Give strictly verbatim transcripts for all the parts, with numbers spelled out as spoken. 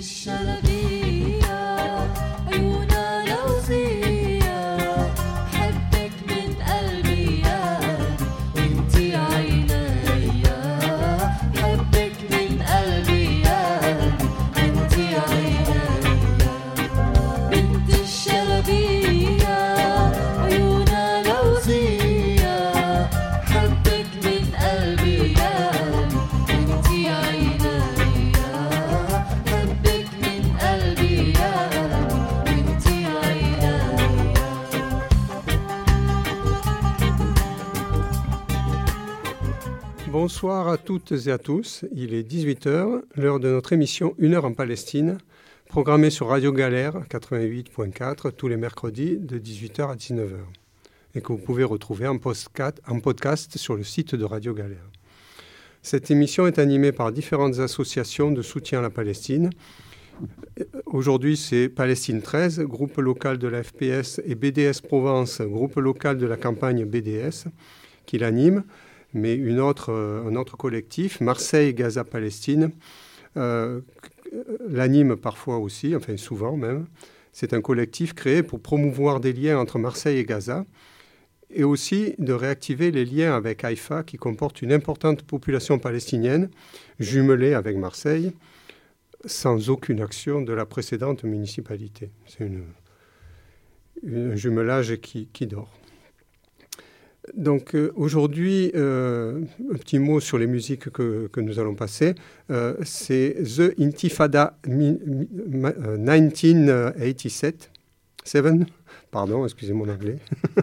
Bonsoir à toutes et à tous, il est dix-huit heures, l'heure de notre émission Une heure en Palestine, programmée sur Radio Galère quatre-vingt-huit point quatre tous les mercredis de dix-huit heures à dix-neuf heures et que vous pouvez retrouver en podcast, en podcast sur le site de Radio Galère. Cette émission est animée par différentes associations de soutien à la Palestine. Aujourd'hui, c'est Palestine treize, groupe local de la F P S, et B D S Provence, groupe local de la campagne B D S, qui l'anime. Mais une autre, euh, un autre collectif, Marseille Gaza Palestine, euh, l'anime parfois aussi, enfin souvent même. C'est un collectif créé pour promouvoir des liens entre Marseille et Gaza et aussi de réactiver les liens avec Haïfa qui comporte une importante population palestinienne jumelée avec Marseille sans aucune action de la précédente municipalité. C'est une, une, un jumelage qui, qui dort. Donc euh, aujourd'hui, euh, un petit mot sur les musiques que, que nous allons passer. Euh, c'est The Intifada mi, mi, ma, euh, dix-neuf quatre-vingt-sept. Seven, pardon, excusez mon anglais.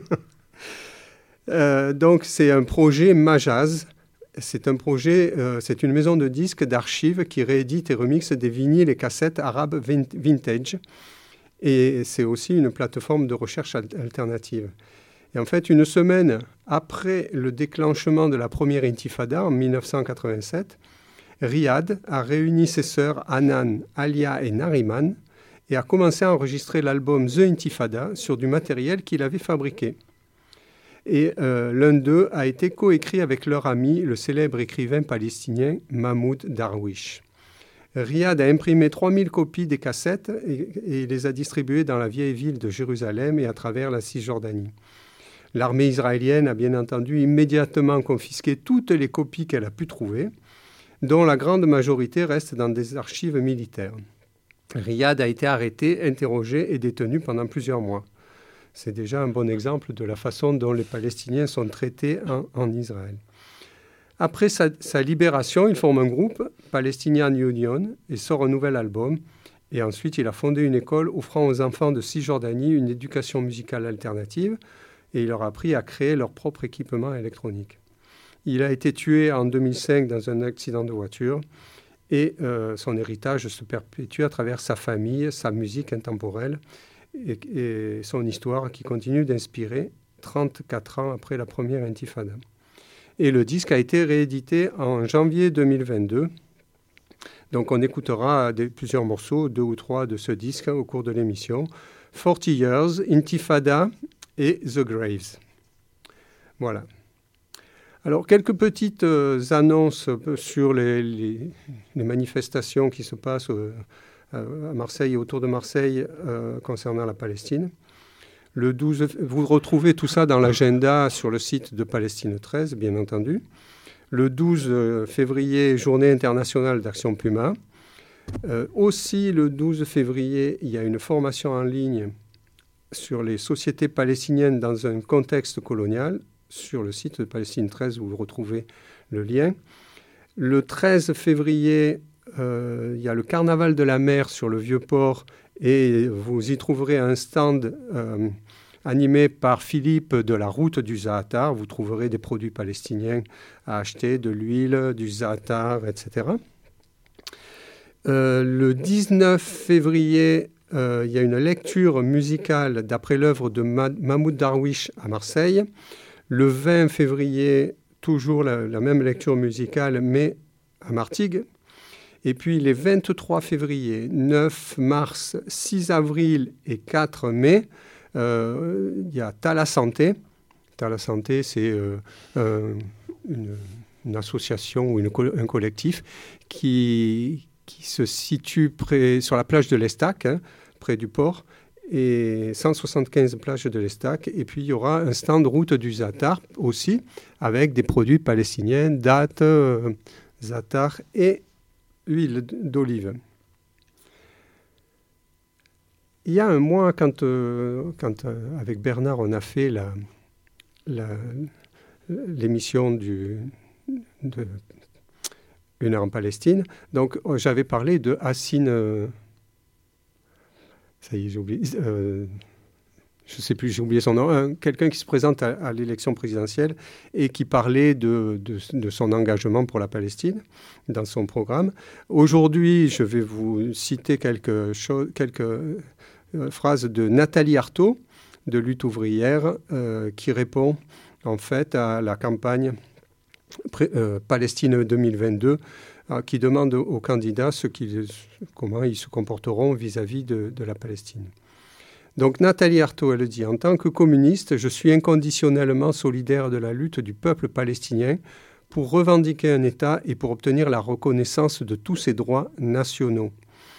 euh, donc c'est un projet Majaz. C'est un projet, euh, c'est une maison de disques d'archives qui réédite et remixe des vinyles et cassettes arabes vintage. Et c'est aussi une plateforme de recherche alternative. Et en fait, une semaine après le déclenchement de la première intifada en dix-neuf cent quatre-vingt-sept, Riyad a réuni ses sœurs Hanan, Alia et Nariman et a commencé à enregistrer l'album The Intifada sur du matériel qu'il avait fabriqué. Et euh, l'un d'eux a été coécrit avec leur ami, le célèbre écrivain palestinien Mahmoud Darwish. Riyad a imprimé trois mille copies des cassettes et, et les a distribuées dans la vieille ville de Jérusalem et à travers la Cisjordanie. L'armée israélienne a bien entendu immédiatement confisqué toutes les copies qu'elle a pu trouver, dont la grande majorité reste dans des archives militaires. Riyad a été arrêté, interrogé et détenu pendant plusieurs mois. C'est déjà un bon exemple de la façon dont les Palestiniens sont traités en, en Israël. Après sa, sa libération, il forme un groupe, Palestinian Union, et sort un nouvel album. Et ensuite, il a fondé une école offrant aux enfants de Cisjordanie une éducation musicale alternative, et il leur a appris à créer leur propre équipement électronique. Il a été tué en deux mille cinq dans un accident de voiture et euh, son héritage se perpétue à travers sa famille, sa musique intemporelle et, et son histoire qui continue d'inspirer trente-quatre ans après la première intifada. Et le disque a été réédité en janvier deux mille vingt-deux. Donc on écoutera des, plusieurs morceaux, deux ou trois de ce disque au cours de l'émission. forty Years, Intifada et The Graves. Voilà. Alors, quelques petites euh, annonces sur les, les, les manifestations qui se passent euh, à Marseille et autour de Marseille euh, concernant la Palestine. Le douze, vous retrouvez tout ça dans l'agenda sur le site de Palestine treize, bien entendu. Le douze février, Journée internationale d'Action Puma. Euh, aussi, le douze février, il y a une formation en ligne sur les sociétés palestiniennes dans un contexte colonial, sur le site de Palestine treize, où vous retrouvez le lien. Le treize février, euh, il y a le Carnaval de la mer sur le Vieux-Port, et vous y trouverez un stand euh, animé par Philippe de la Route du Zaatar. Vous trouverez des produits palestiniens à acheter, de l'huile, du zaatar, et cetera. Euh, le dix-neuf février, Euh, il y a une lecture musicale d'après l'œuvre de Ma- Mahmoud Darwish à Marseille. Le vingt février, toujours la, la même lecture musicale, mais à Martigues. Et puis les vingt-trois février, neuf mars, six avril et quatre mai, euh, il y a Tala Santé. Tala Santé, c'est euh, euh, une, une association ou une, un collectif qui... qui qui se situe près, sur la plage de l'Estac, hein, près du port, et cent soixante-quinze plages de l'Estac. Et puis, il y aura un stand route du Zaatar aussi, avec des produits palestiniens, dattes, euh, za'atar et huile d'olive. Il y a un mois, quand, euh, quand euh, avec Bernard, on a fait la, la, l'émission du, de Une heure en Palestine, donc j'avais parlé de Hassine... Euh, ça y est, j'ai oublié... Euh, je ne sais plus, j'ai oublié son nom, hein, quelqu'un qui se présente à, à l'élection présidentielle et qui parlait de, de, de son engagement pour la Palestine dans son programme. Aujourd'hui, je vais vous citer quelques, choses, quelques euh, phrases de Nathalie Arthaud, de Lutte ouvrière, euh, qui répond en fait à la campagne pré, euh, Palestine deux mille vingt-deux, euh, qui demande aux candidats ce qu'ils, comment ils se comporteront vis-à-vis de, de la Palestine. Donc Nathalie Arthaud, elle dit « En tant que communiste, je suis inconditionnellement solidaire de la lutte du peuple palestinien pour revendiquer un État et pour obtenir la reconnaissance de tous ses droits nationaux.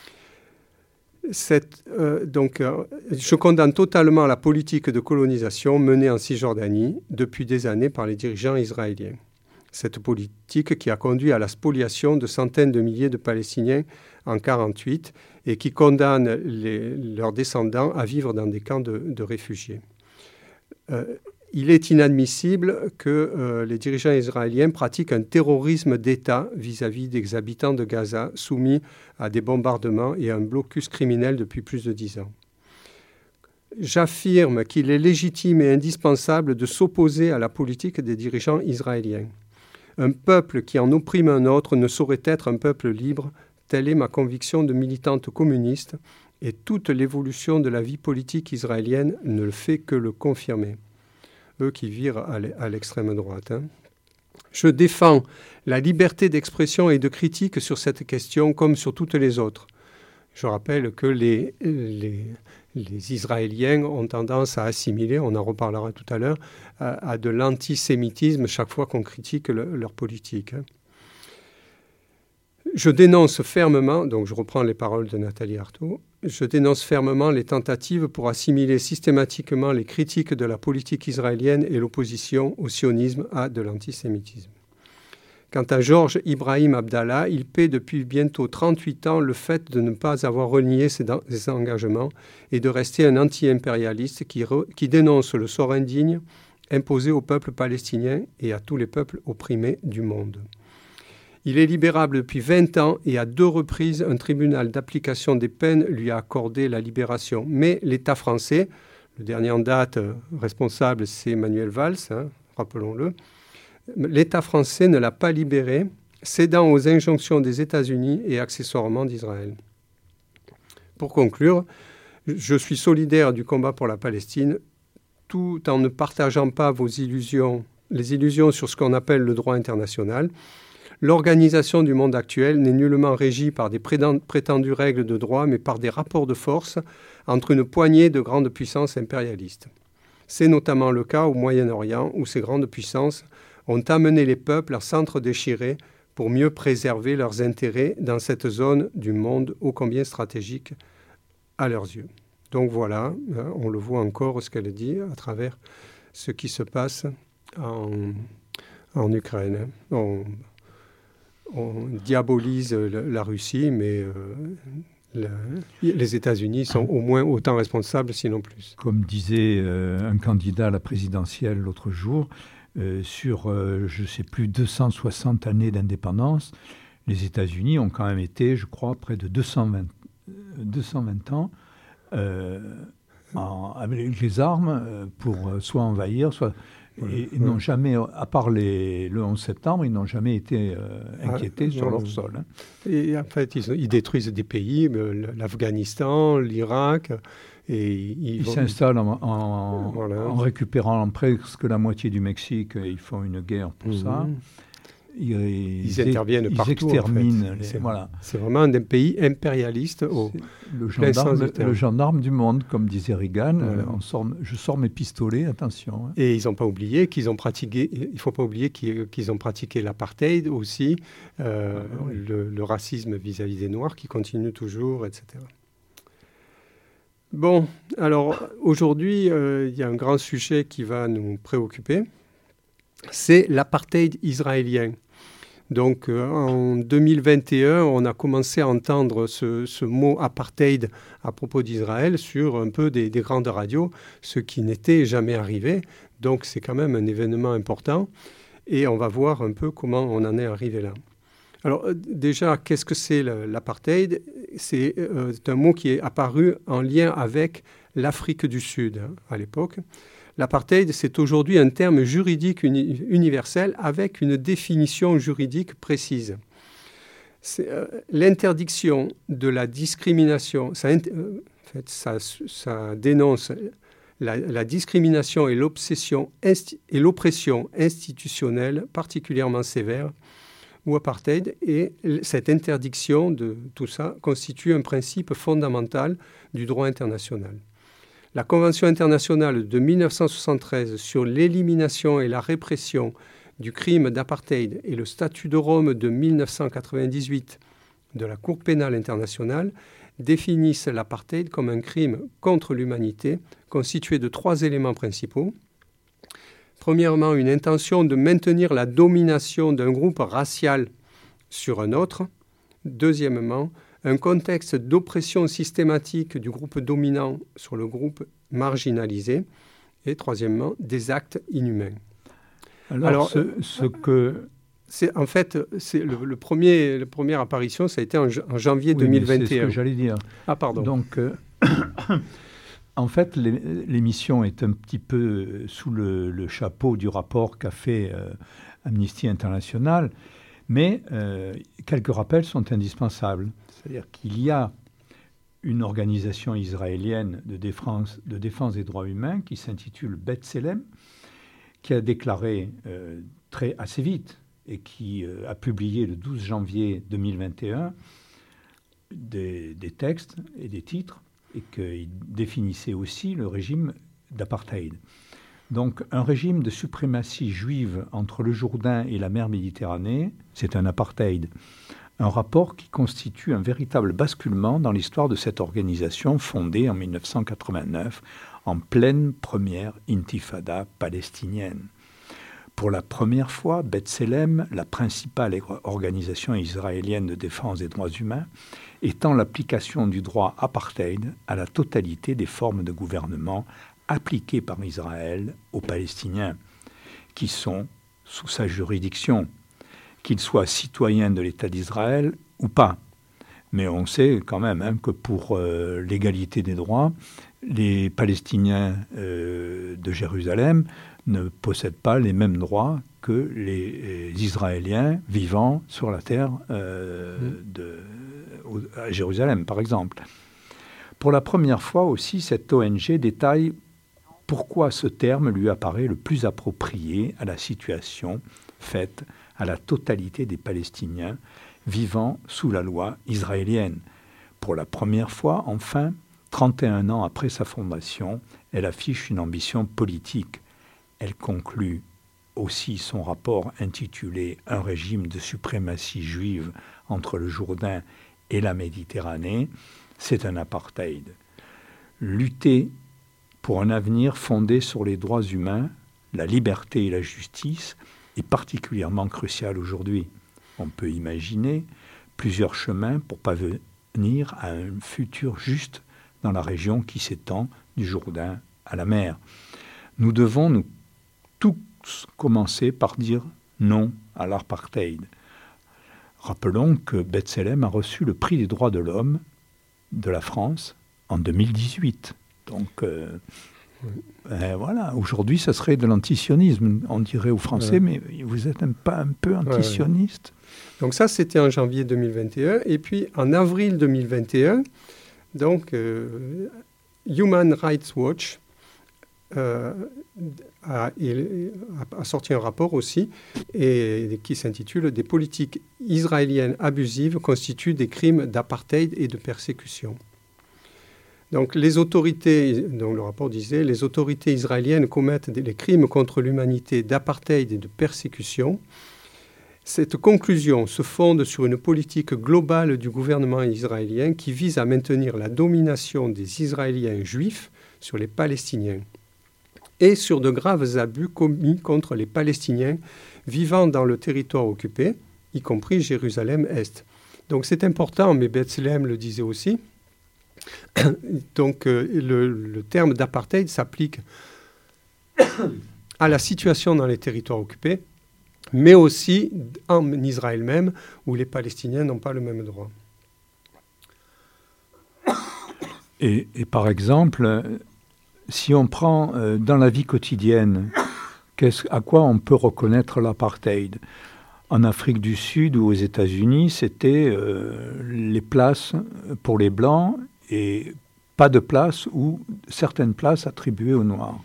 Cette, euh, donc, euh, je condamne totalement la politique de colonisation menée en Cisjordanie depuis des années par les dirigeants israéliens. Cette politique qui a conduit à la spoliation de centaines de milliers de Palestiniens en mille neuf cent quarante-huit et qui condamne les, leurs descendants à vivre dans des camps de, de réfugiés. Euh, il est inadmissible que euh, les dirigeants israéliens pratiquent un terrorisme d'État vis-à-vis des habitants de Gaza soumis à des bombardements et à un blocus criminel depuis plus de dix ans. J'affirme qu'il est légitime et indispensable de s'opposer à la politique des dirigeants israéliens. Un peuple qui en opprime un autre ne saurait être un peuple libre. Telle est ma conviction de militante communiste et toute l'évolution de la vie politique israélienne ne le fait que le confirmer. » Eux qui virent à l'extrême droite. Hein. Je défends la liberté d'expression et de critique sur cette question comme sur toutes les autres. Je rappelle que les, les, les Israéliens ont tendance à assimiler, on en reparlera tout à l'heure, à, à de l'antisémitisme chaque fois qu'on critique le, leur politique. Hein. Je dénonce fermement, donc je reprends les paroles de Nathalie Arthaud, je dénonce fermement les tentatives pour assimiler systématiquement les critiques de la politique israélienne et l'opposition au sionisme à de l'antisémitisme. Quant à Georges Ibrahim Abdallah, il paie depuis bientôt trente-huit ans le fait de ne pas avoir renié ses, ses engagements et de rester un anti-impérialiste qui, re, qui dénonce le sort indigne imposé au peuple palestinien et à tous les peuples opprimés du monde. Il est libérable depuis vingt ans et à deux reprises, un tribunal d'application des peines lui a accordé la libération. Mais l'État français, le dernier en date responsable, c'est Manuel Valls, hein, rappelons-le, l'État français ne l'a pas libéré, cédant aux injonctions des États-Unis et accessoirement d'Israël. Pour conclure, je suis solidaire du combat pour la Palestine, tout en ne partageant pas vos illusions, les illusions sur ce qu'on appelle le droit international. L'organisation du monde actuel n'est nullement régie par des prétendues règles de droit, mais par des rapports de force entre une poignée de grandes puissances impérialistes. C'est notamment le cas au Moyen-Orient, où ces grandes puissances ont amené les peuples à s'entre-déchirer pour mieux préserver leurs intérêts dans cette zone du monde ô combien stratégique à leurs yeux. Donc voilà, on le voit encore ce qu'elle dit à travers ce qui se passe en, en Ukraine. On, on diabolise la Russie, mais euh, la, les États-Unis sont au moins autant responsables, sinon plus. Comme disait euh, un candidat à la présidentielle l'autre jour, euh, sur, euh, je ne sais plus, deux cent soixante années d'indépendance, les États-Unis ont quand même été, je crois, près de deux cent vingt, deux cent vingt ans euh, en, avec les armes euh, pour euh, soit envahir, soit... Et ils n'ont jamais, à part les, le onze septembre, ils n'ont jamais été euh, inquiétés ah, sur leur sol. Hein. Et en fait, ils, ils détruisent des pays, l'Afghanistan, l'Irak. Et ils ils vont... s'installent en, en, voilà. en récupérant presque la moitié du Mexique. Ils font une guerre pour mmh. ça. ils, ils interviennent ils partout. exterminent. En fait. les, c'est, voilà. c'est vraiment un pays impérialiste au le plein gendarme, sens du terme. Le gendarme du monde, comme disait Reagan. Voilà. Euh, on sort, je sors mes pistolets, attention. Hein. Et ils n'ont pas oublié qu'ils ont pratiqué, il ne faut pas oublier qu'ils, qu'ils ont pratiqué l'apartheid aussi, euh, ah, oui. le, le racisme vis-à-vis des Noirs qui continue toujours, et cetera. Bon, alors aujourd'hui, euh, il y a un grand sujet qui va nous préoccuper, c'est l'apartheid israélien. Donc euh, en deux mille vingt et un, on a commencé à entendre ce, ce mot apartheid à propos d'Israël sur un peu des, des grandes radios, ce qui n'était jamais arrivé. Donc c'est quand même un événement important et on va voir un peu comment on en est arrivé là. Alors euh, déjà, qu'est-ce que c'est le, l'apartheid ? C'est, euh, c'est un mot qui est apparu en lien avec l'Afrique du Sud hein, à l'époque. L'apartheid, c'est aujourd'hui un terme juridique uni- universel avec une définition juridique précise. C'est, euh, l'interdiction de la discrimination, ça, euh, en fait, ça, ça dénonce la, la discrimination et, l'obsession insti- et l'oppression institutionnelle particulièrement sévère ou apartheid, et cette interdiction de tout ça constitue un principe fondamental du droit international. La Convention internationale de mille neuf cent soixante-treize sur l'élimination et la répression du crime d'apartheid et le statut de Rome de mille neuf cent quatre-vingt-dix-huit de la Cour pénale internationale définissent l'apartheid comme un crime contre l'humanité constitué de trois éléments principaux. Premièrement, une intention de maintenir la domination d'un groupe racial sur un autre. Deuxièmement, un contexte d'oppression systématique du groupe dominant sur le groupe marginalisé. Et troisièmement, des actes inhumains. Alors, Alors ce, ce que... C'est, en fait, c'est le, le premier, la première apparition, ça a été en, en janvier oui, deux mille vingt et un. C'est ce que j'allais dire. Ah, pardon. Donc, euh, en fait, l'émission est un petit peu sous le, le chapeau du rapport qu'a fait euh, Amnesty International, mais euh, quelques rappels sont indispensables. C'est-à-dire qu'il y a une organisation israélienne de défense, de défense des droits humains qui s'intitule B'Tselem, qui a déclaré euh, très, assez vite et qui euh, a publié le douze janvier deux mille vingt et un des, des textes et des titres, et qu'il définissait aussi le régime d'apartheid. Donc un régime de suprématie juive entre le Jourdain et la mer Méditerranée, c'est un apartheid. Un rapport qui constitue un véritable basculement dans l'histoire de cette organisation fondée en mille neuf cent quatre-vingt-neuf en pleine première intifada palestinienne. Pour la première fois, B'Tselem, la principale organisation israélienne de défense des droits humains, étend l'application du droit apartheid à la totalité des formes de gouvernement appliquées par Israël aux Palestiniens, qui sont sous sa juridiction, qu'ils soient citoyens de l'État d'Israël ou pas. Mais on sait quand même hein, que pour euh, l'égalité des droits, les Palestiniens euh, de Jérusalem ne possèdent pas les mêmes droits que les, les Israéliens vivant sur la terre euh, de, à Jérusalem, par exemple. Pour la première fois aussi, cette O N G détaille pourquoi ce terme lui apparaît le plus approprié à la situation faite à la totalité des Palestiniens vivant sous la loi israélienne. Pour la première fois, enfin, trente et un ans après sa fondation, elle affiche une ambition politique. Elle conclut aussi son rapport intitulé « Un régime de suprématie juive entre le Jourdain et la Méditerranée ». C'est un apartheid. Lutter pour un avenir fondé sur les droits humains, la liberté et la justice est particulièrement crucial aujourd'hui. On peut imaginer plusieurs chemins pour parvenir à un futur juste dans la région qui s'étend du Jourdain à la mer. Nous devons nous tous commencer par dire non à l'apartheid. Rappelons que B'Tselem a reçu le prix des droits de l'homme de la France en deux mille dix-huit. Donc, euh, oui. euh, voilà, aujourd'hui, ça serait de l'antisionisme, on dirait aux Français, ouais. Mais vous êtes un, pas un peu antisioniste. Ouais, ouais. Donc ça, c'était en janvier deux mille vingt et un. Et puis, en avril deux mille vingt et un, donc, euh, Human Rights Watch euh, a, a sorti un rapport aussi et, qui s'intitule « Des politiques israéliennes abusives constituent des crimes d'apartheid et de persécution ». Donc les autorités, donc le rapport disait, les autorités israéliennes commettent des, des crimes contre l'humanité d'apartheid et de persécution. Cette conclusion se fonde sur une politique globale du gouvernement israélien qui vise à maintenir la domination des Israéliens juifs sur les Palestiniens et sur de graves abus commis contre les Palestiniens vivant dans le territoire occupé, y compris Jérusalem-Est. Donc c'est important, mais Bethléem le disait aussi. Donc euh, le, le terme d'apartheid s'applique à la situation dans les territoires occupés, mais aussi en Israël même, où les Palestiniens n'ont pas le même droit. Et, et par exemple, si on prend euh, dans la vie quotidienne, à quoi on peut reconnaître l'apartheid ? En Afrique du Sud ou aux États-Unis, c'était euh, les places pour les Blancs et pas de place ou certaines places attribuées aux Noirs.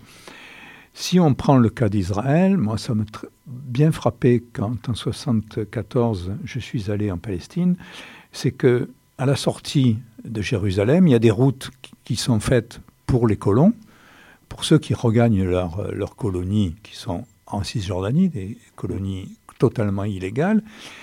Si on prend le cas d'Israël, moi ça m'a tr- bien frappé quand en mille neuf cent soixante-quatorze je suis allé en Palestine, c'est que à la sortie de Jérusalem, il y a des routes qui sont faites pour les colons, pour ceux qui regagnent leur, leur colonie, qui sont en Cisjordanie, des colonies totalement illégales,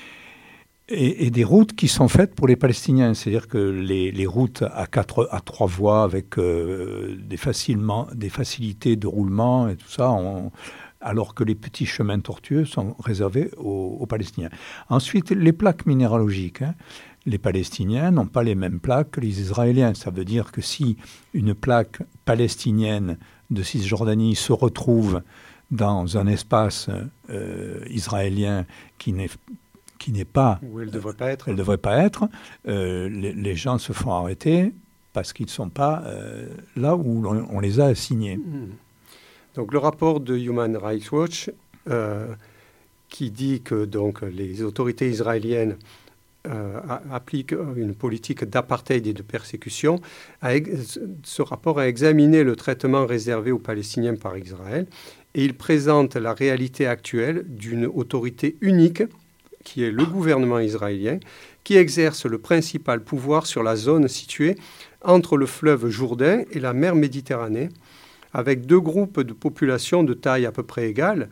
et, et des routes qui sont faites pour les Palestiniens. C'est-à-dire que les, les routes à, quatre, à trois voies avec euh, des, facilement, des facilités de roulement et tout ça, on, alors que les petits chemins tortueux sont réservés aux, aux Palestiniens. Ensuite, les plaques minéralogiques. Hein. Les Palestiniens n'ont pas les mêmes plaques que les Israéliens. Ça veut dire que si une plaque palestinienne de Cisjordanie se retrouve dans un espace euh, israélien qui n'est, qui n'est pas... Où elle ne devrait pas être. Elle devrait pas être. Euh, les, les gens se font arrêter parce qu'ils ne sont pas euh, là où on, on les a assignés. Mmh. Donc le rapport de Human Rights Watch euh, qui dit que donc, les autorités israéliennes euh, appliquent une politique d'apartheid et de persécution, a, ce rapport a examiné le traitement réservé aux Palestiniens par Israël et il présente la réalité actuelle d'une autorité unique qui est le gouvernement israélien, qui exerce le principal pouvoir sur la zone située entre le fleuve Jourdain et la mer Méditerranée, avec deux groupes de population de taille à peu près égale,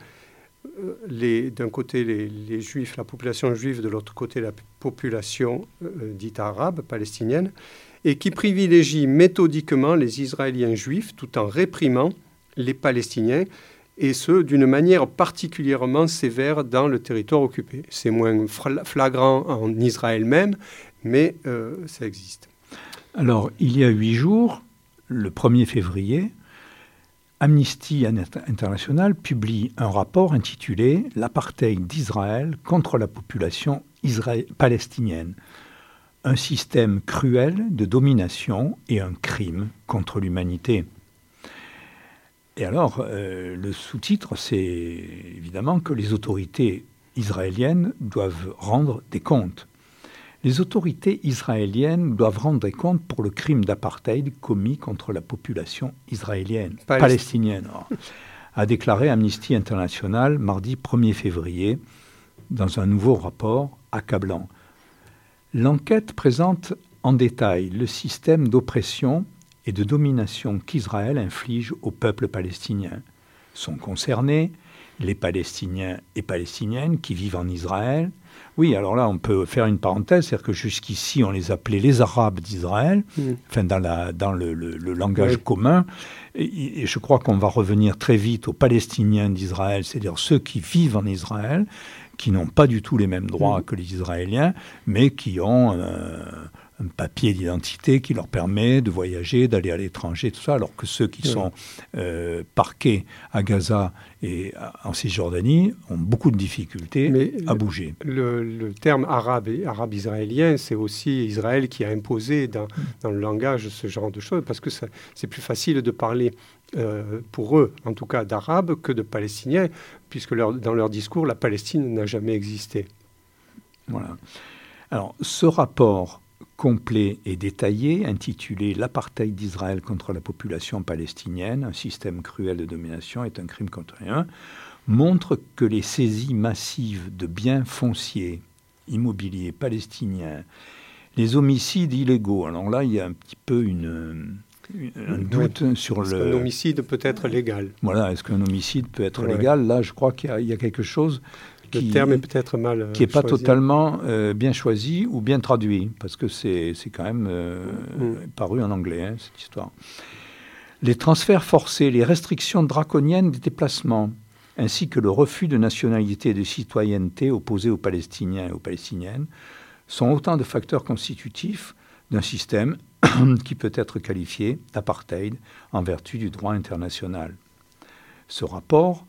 les, d'un côté les, les Juifs, la population juive, de l'autre côté la population euh, dite arabe, palestinienne, et qui privilégie méthodiquement les Israéliens juifs tout en réprimant les Palestiniens, et ce, d'une manière particulièrement sévère dans le territoire occupé. C'est moins flagrant en Israël même, mais euh, ça existe. Alors, il y a huit jours, le premier février, Amnesty International publie un rapport intitulé « L'apartheid d'Israël contre la population israé- palestinienne. Un système cruel de domination et un crime contre l'humanité ». Et alors, euh, le sous-titre, c'est évidemment que les autorités israéliennes doivent rendre des comptes. Les autorités israéliennes doivent rendre des comptes pour le crime d'apartheid commis contre la population israélienne, Palest- palestinienne, alors, a déclaré Amnesty International mardi premier février dans un nouveau rapport accablant. L'enquête présente en détail le système d'oppression et de domination qu'Israël inflige au peuple palestinien. Sont concernés les Palestiniens et Palestiniennes qui vivent en Israël. Oui, alors là, on peut faire une parenthèse, c'est-à-dire que jusqu'ici, on les appelait les Arabes d'Israël, mmh. enfin dans, la, dans le, le, le langage oui. commun, et, et je crois qu'on va revenir très vite aux Palestiniens d'Israël, c'est-à-dire ceux qui vivent en Israël, qui n'ont pas du tout les mêmes droits mmh. que les Israéliens, mais qui ont... Euh, un papier d'identité qui leur permet de voyager, d'aller à l'étranger, tout ça, alors que ceux qui oui. sont euh, parqués à Gaza et en Cisjordanie ont beaucoup de difficultés Mais à bouger. Le, le terme arabe et arabe israélien, c'est aussi Israël qui a imposé dans, dans le langage ce genre de choses, parce que ça, c'est plus facile de parler euh, pour eux, en tout cas d'arabes, que de palestiniens, puisque leur, dans leur discours, la Palestine n'a jamais existé. Voilà. Alors, ce rapport complet et détaillé, intitulé « L'apartheid d'Israël contre la population palestinienne, un système cruel de domination est un crime contre l'humain », montre que les saisies massives de biens fonciers, immobiliers palestiniens, les homicides illégaux, alors là, il y a un petit peu une, une, un doute ouais. sur est-ce le... qu'un homicide peut être légal ? Voilà, est-ce qu'un homicide peut être ouais. légal ? Là, je crois qu'il y a, il y a quelque chose qui... Le terme est peut-être mal euh, qui n'est pas choisi. totalement euh, bien choisi ou bien traduit, parce que c'est, c'est quand même euh, mmh. paru en anglais, hein, cette histoire. Les transferts forcés, les restrictions draconiennes des déplacements, ainsi que le refus de nationalité et de citoyenneté opposés aux Palestiniens et aux Palestiniennes, sont autant de facteurs constitutifs d'un système qui peut être qualifié d'apartheid en vertu du droit international. Ce rapport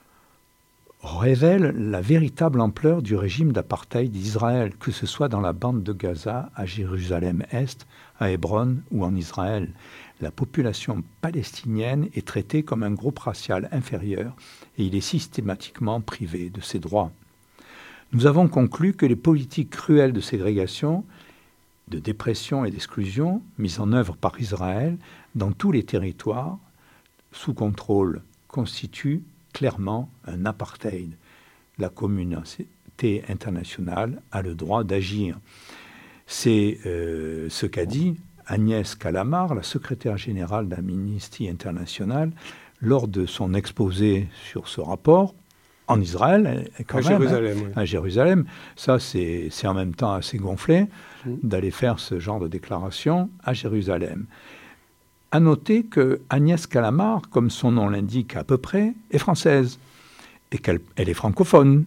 révèle la véritable ampleur du régime d'apartheid d'Israël, que ce soit dans la bande de Gaza, à Jérusalem-Est, à Hébron ou en Israël. La population palestinienne est traitée comme un groupe racial inférieur et il est systématiquement privé de ses droits. Nous avons conclu que les politiques cruelles de ségrégation, de dépression et d'exclusion mises en œuvre par Israël dans tous les territoires sous contrôle constituent clairement un apartheid. La communauté internationale a le droit d'agir. C'est euh, ce qu'a dit Agnès Callamard, la secrétaire générale d'Amnesty International, lors de son exposé sur ce rapport, en Israël, quand à même, Jérusalem. Hein, Oui. à Jérusalem. Ça, c'est, c'est en même temps assez gonflé mmh. d'aller faire ce genre de déclaration à Jérusalem. À noter que Agnès Callamard, comme son nom l'indique à peu près, est française et qu'elle elle est francophone.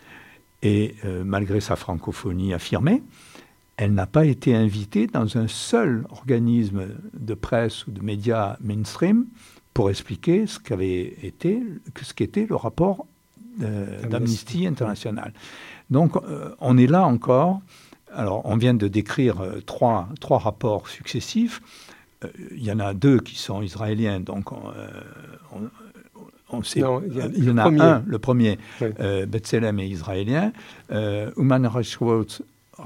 Et euh, malgré sa francophonie affirmée, elle n'a pas été invitée dans un seul organisme de presse ou de médias mainstream pour expliquer ce qu'avait été, ce qu'était le rapport euh, d'Amnesty International. Donc, euh, on est là encore. Alors, on vient de décrire euh, trois, trois rapports successifs. Euh, il y en a deux qui sont israéliens, donc on, euh, on, on sait. Non, il y, a, il y en a premier. un, le premier, oui. euh, B'Tselem est israélien. Euh, Human Rights Watch,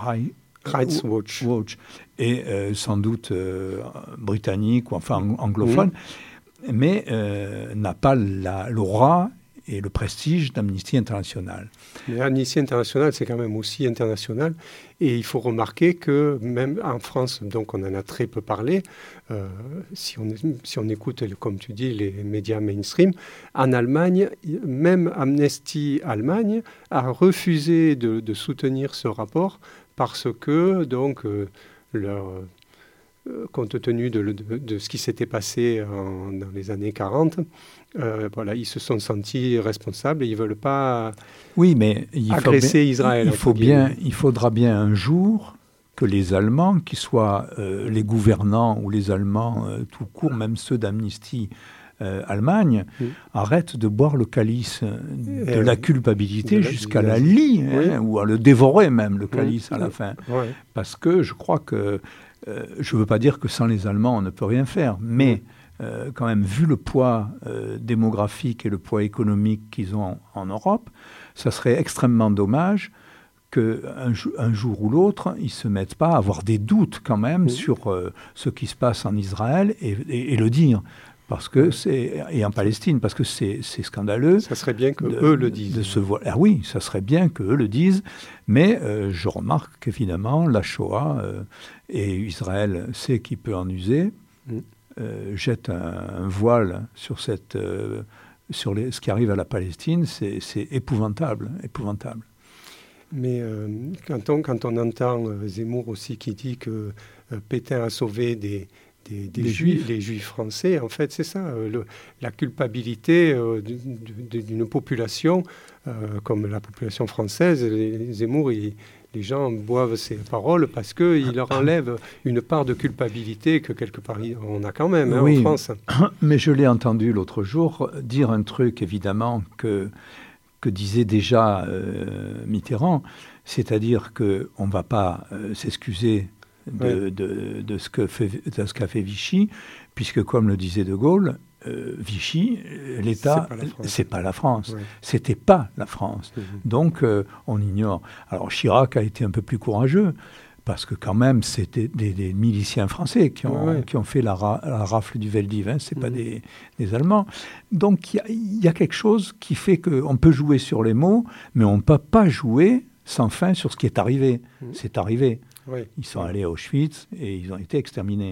Rights Watch. Watch et euh, sans doute euh, britannique ou enfin anglophone, mmh. mais euh, n'a pas la, l'aura et le prestige d'Amnesty International. Mais Amnesty International, c'est quand même aussi international. Et il faut remarquer que même en France, donc on en a très peu parlé, euh, si, on, si on écoute, comme tu dis, les médias mainstream, en Allemagne, même Amnesty Allemagne a refusé de, de soutenir ce rapport parce que, donc, euh, leur... compte tenu de, de, de ce qui s'était passé en, dans les années quarante, euh, voilà, ils se sont sentis responsables et ils ne veulent pas oui, mais il agresser bien, Israël. Il, faut bien, il faudra bien un jour que les Allemands, qu'ils soient euh, les gouvernants ou les Allemands euh, tout court, même ceux d'Amnesty euh, Allemagne, mmh. arrêtent de boire le calice de et la culpabilité la, jusqu'à la, la lie, oui. hein, ou à le dévorer même, le calice mmh. à la fin. Oui. Parce que je crois que Euh, je ne veux pas dire que sans les Allemands, on ne peut rien faire, mais euh, quand même, vu le poids euh, démographique et le poids économique qu'ils ont en, en Europe, ça serait extrêmement dommage qu'un un jour ou l'autre, ils ne se mettent pas à avoir des doutes quand même mmh. sur euh, ce qui se passe en Israël et, et, et le dire. Parce que c'est, et en Palestine, parce que c'est, c'est scandaleux. Ça serait bien qu'eux le disent. De se voir. Ah oui, ça serait bien qu'eux le disent, mais euh, je remarque qu'évidemment, la Shoah, euh, et Israël sait qu'il peut en user, mm. euh, jette un, un voile sur, cette, euh, sur les, ce qui arrive à la Palestine, c'est, c'est épouvantable, épouvantable. Mais euh, quand, on, quand on entend euh, Zemmour aussi qui dit que euh, Pétain a sauvé des... Des, des, des juifs, juifs, les juifs français, en fait, c'est ça, euh, le, la culpabilité euh, d'une population euh, comme la population française. Les Zemmour, il, les gens boivent ces paroles parce qu'il leur enlève une part de culpabilité que quelque part on a quand même hein, oui, en France. Mais je l'ai entendu l'autre jour dire un truc, évidemment, que, que disait déjà euh, Mitterrand, c'est-à-dire qu'on ne va pas euh, s'excuser De, ouais. de, de, ce que fait, de ce qu'a fait Vichy, puisque comme le disait De Gaulle, euh, Vichy, l'État, c'est pas la France. Ouais. C'était pas la France. Mmh. Donc, euh, on ignore. Alors, Chirac a été un peu plus courageux, parce que quand même, c'était des, des miliciens français qui ont, ouais. qui ont fait la, ra- la rafle du Veldiv, hein, ce n'est pas Mmh. des, des Allemands. Donc il y, y a quelque chose qui fait qu'on peut jouer sur les mots, mais on ne peut pas jouer sans fin sur ce qui est arrivé. Mmh. C'est arrivé. Oui. Ils sont allés à Auschwitz et ils ont été exterminés.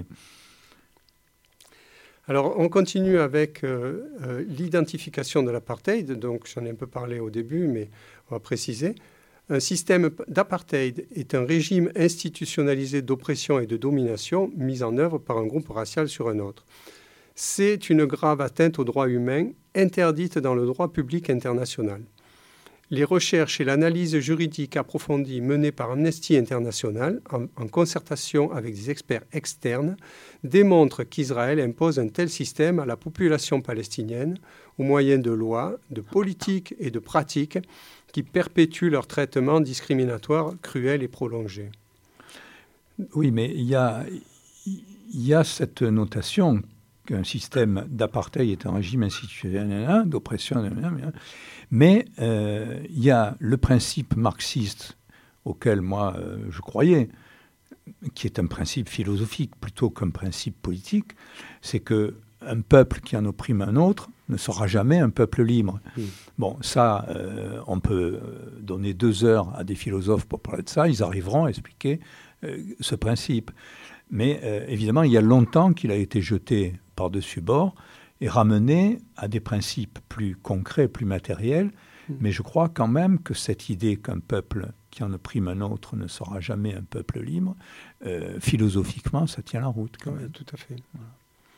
Alors, on continue avec euh, euh, l'identification de l'apartheid. Donc, j'en ai un peu parlé au début, mais on va préciser. Un système d'apartheid est un régime institutionnalisé d'oppression et de domination mis en œuvre par un groupe racial sur un autre. C'est une grave atteinte aux droits humains interdite dans le droit public international. Les recherches et l'analyse juridique approfondie menées par Amnesty International, en, en concertation avec des experts externes, démontrent qu'Israël impose un tel système à la population palestinienne au moyen de lois, de politiques et de pratiques qui perpétuent leur traitement discriminatoire, cruel et prolongé. Oui, mais il y a, il y a cette notation qu'un système d'apartheid est un régime institutionnel d'oppression, mais euh, il y a le principe marxiste auquel moi euh, je croyais, qui est un principe philosophique plutôt qu'un principe politique, c'est qu'un peuple qui en opprime un autre ne sera jamais un peuple libre. Mmh. Bon, ça, euh, on peut donner deux heures à des philosophes pour parler de ça, ils arriveront à expliquer euh, ce principe. Mais euh, évidemment, il y a longtemps qu'il a été jeté par-dessus bord et ramené à des principes plus concrets, plus matériels. Mmh. Mais je crois quand même que cette idée qu'un peuple qui en opprime un autre ne sera jamais un peuple libre, euh, philosophiquement, ça tient la route. Quand oui, même. Tout à fait. Voilà.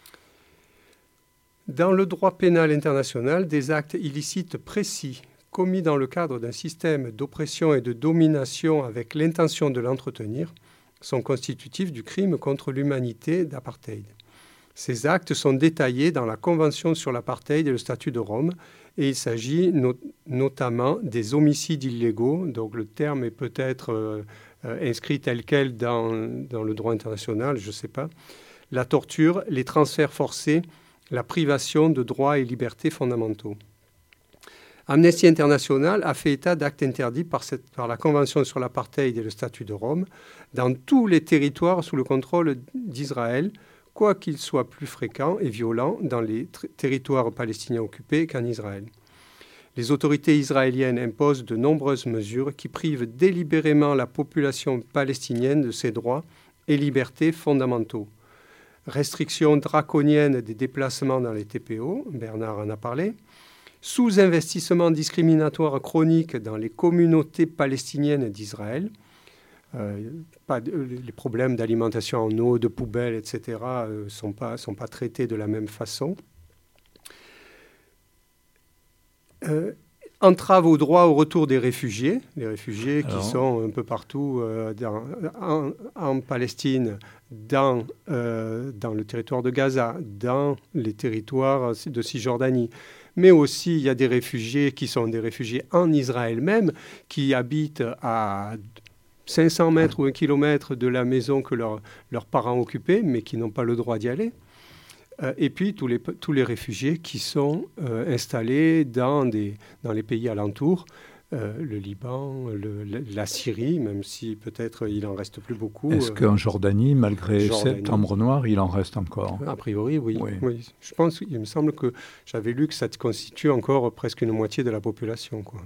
Dans le droit pénal international, des actes illicites précis commis dans le cadre d'un système d'oppression et de domination avec l'intention de l'entretenir sont constitutifs du crime contre l'humanité d'apartheid. Ces actes sont détaillés dans la Convention sur l'apartheid et le statut de Rome, et il s'agit not- notamment des homicides illégaux, donc le terme est peut-être euh, euh, inscrit tel quel dans, dans le droit international, je ne sais pas, la torture, les transferts forcés, la privation de droits et libertés fondamentaux. Amnesty International a fait état d'actes interdits par, cette, par la Convention sur l'apartheid et le statut de Rome dans tous les territoires sous le contrôle d'Israël, quoiqu'ils soient plus fréquents et violents dans les tr- territoires palestiniens occupés qu'en Israël. Les autorités israéliennes imposent de nombreuses mesures qui privent délibérément la population palestinienne de ses droits et libertés fondamentaux. Restrictions draconiennes des déplacements dans les T P O, Bernard en a parlé, sous-investissement discriminatoire chronique dans les communautés palestiniennes d'Israël, euh, pas de, les problèmes d'alimentation en eau, de poubelles, et cetera ne euh, sont pas, sont pas traités de la même façon. Euh, entrave au droit au retour des réfugiés, les réfugiés Alors... qui sont un peu partout euh, dans, en, en Palestine, dans, euh, dans le territoire de Gaza, dans les territoires de Cisjordanie. Mais aussi, il y a des réfugiés qui sont des réfugiés en Israël même, qui habitent à cinq cents mètres ou un kilomètre de la maison que leur, leurs parents occupaient, mais qui n'ont pas le droit d'y aller. Euh, et puis, tous les, tous les réfugiés qui sont euh, installés dans, des, dans les pays alentours, euh, le Liban, le, la Syrie, même si peut-être il n'en reste plus beaucoup. Est-ce qu'en Jordanie, malgré Jordanie. Septembre Noir, il en reste encore ? A priori, oui. oui. oui. Je pense, il me semble que j'avais lu que ça constitue encore presque une moitié de la population, quoi.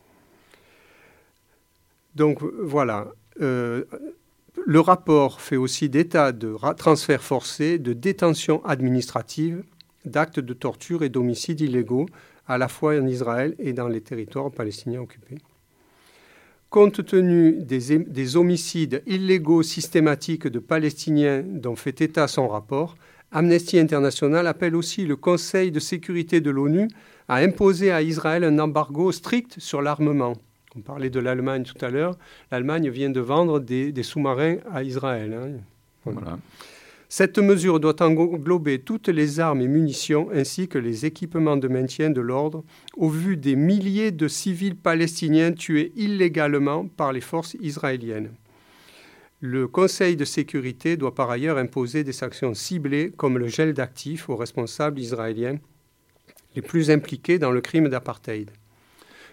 Donc voilà. Euh, le rapport fait aussi d'état de ra- transferts forcés, de détention administrative, d'actes de torture et d'homicides illégaux, à la fois en Israël et dans les territoires palestiniens occupés. Compte tenu des, des homicides illégaux systématiques de Palestiniens dont fait état son rapport, Amnesty International appelle aussi le Conseil de sécurité de l'ONU à imposer à Israël un embargo strict sur l'armement. On parlait de l'Allemagne tout à l'heure. L'Allemagne vient de vendre des, des sous-marins à Israël. Hein. Voilà. Voilà. Cette mesure doit englober toutes les armes et munitions ainsi que les équipements de maintien de l'ordre au vu des milliers de civils palestiniens tués illégalement par les forces israéliennes. Le Conseil de sécurité doit par ailleurs imposer des sanctions ciblées comme le gel d'actifs aux responsables israéliens les plus impliqués dans le crime d'apartheid.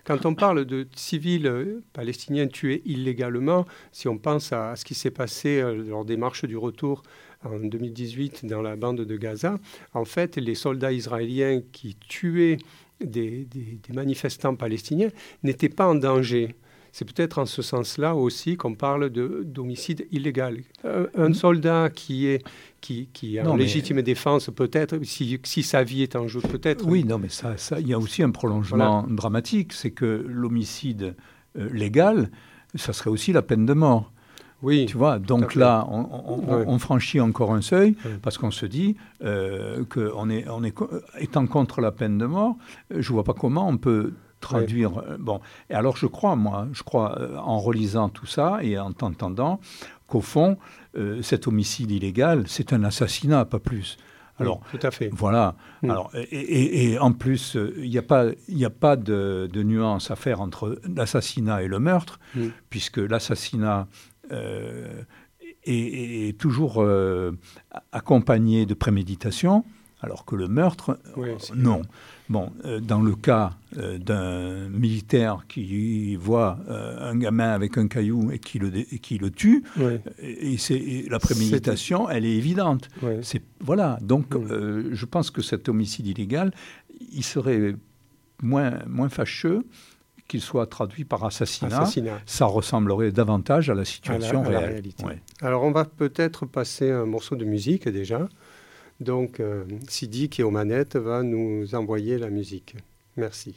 Quand on parle de civils euh, palestiniens tués illégalement, si on pense à, à ce qui s'est passé euh, lors des marches du retour en deux mille dix-huit dans la bande de Gaza, en fait, les soldats israéliens qui tuaient des, des, des manifestants palestiniens n'étaient pas en danger. C'est peut-être en ce sens-là aussi qu'on parle de, d'homicide illégal. Un, un soldat qui est, qui, qui est non, en légitime mais... défense, peut-être, si, si sa vie est en jeu, peut-être. Oui, non, mais ça, ça, il y a aussi un prolongement voilà. dramatique, c'est que l'homicide euh, légal, ça serait aussi la peine de mort. Oui, tu vois, donc là, on, on, oui. on franchit encore un seuil oui. parce qu'on se dit euh, qu'on est, on est, étant contre la peine de mort, je ne vois pas comment on peut traduire. Oui. Euh, bon, et alors je crois, moi, je crois, euh, en relisant tout ça et en t'entendant, qu'au fond, euh, cet homicide illégal, c'est un assassinat, pas plus. Alors, oui, tout à fait. Voilà. Mm. Alors, et, et, et en plus, il n'y a pas, y a pas de, de nuance à faire entre l'assassinat et le meurtre, mm. puisque l'assassinat Euh, est, est toujours euh, accompagné de préméditation, alors que le meurtre, oui, euh, non. Bon, euh, dans le cas euh, d'un militaire qui voit euh, un gamin avec un caillou et qui le, et qui le tue, oui. et, c'est, et la préméditation, c'est... elle est évidente. Oui. C'est, voilà, donc oui. euh, je pense que cet homicide illégal, il serait moins, moins fâcheux qu'il soit traduit par assassinat, assassinat, ça ressemblerait davantage à la situation à la, à réelle. la réalité. Ouais. Alors, on va peut-être passer un morceau de musique déjà. Donc, euh, Sidi, qui est aux manettes, va nous envoyer la musique. Merci.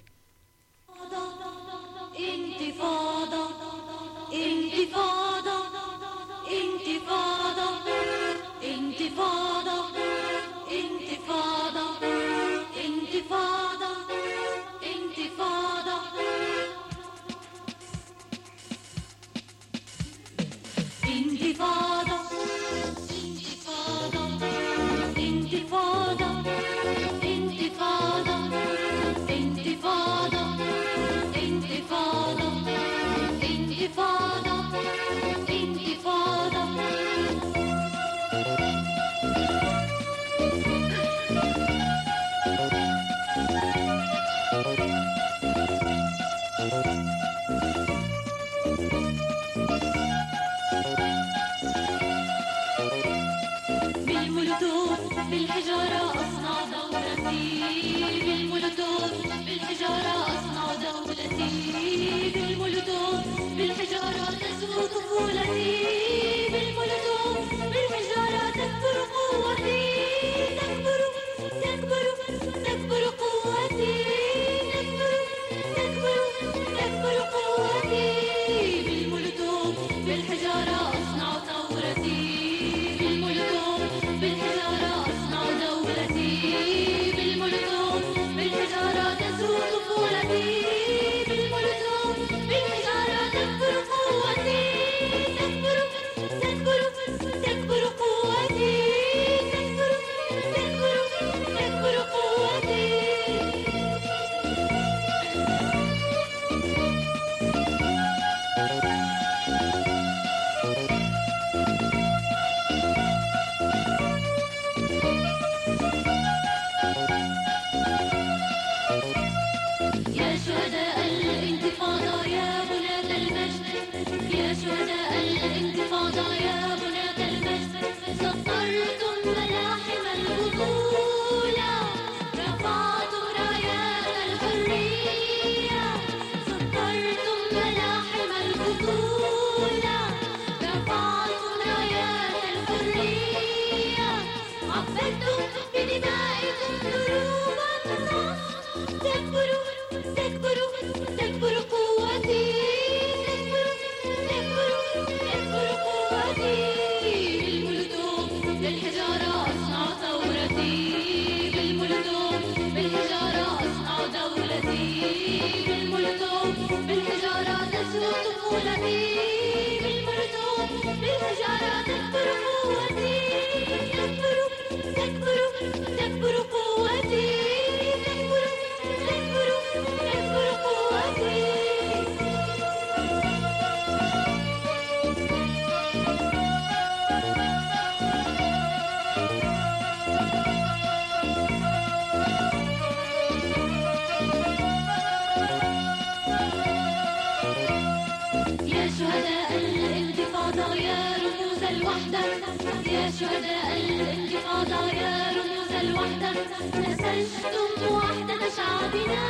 يا شهداء الانتفاضة يا رموز الوحدة يا شهداء الانتفاضة يا رموز الوحدة نسجتم وحدة شعبنا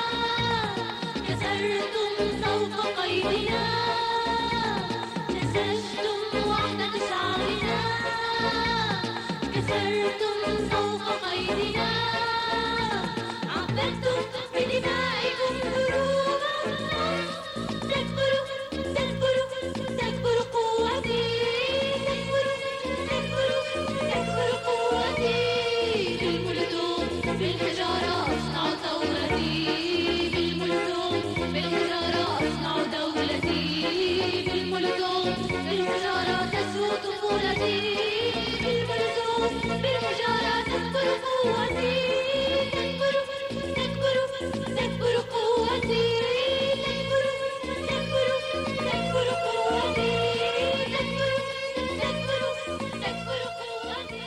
كسرتم فوق قيدنا نسجتم وحدة شعبنا كسرتم فوق قيدنا عبدتم بدمائكم دروبا تكبر تكبر تكبر قوتي تكبر تكبر تكبر قوتي بالملتوم بالحجارة أصنع ثورتي بالملتوم بالحجارة أصنع دولتي بالملتوم بالحجارة تسوو طفولتي بالملتوم بالحجارة تكبر قوتي تكبر تكبر تكبر قوتي تكبر تكبر تكبر قوتي تكبر تكبر تكبر قوتي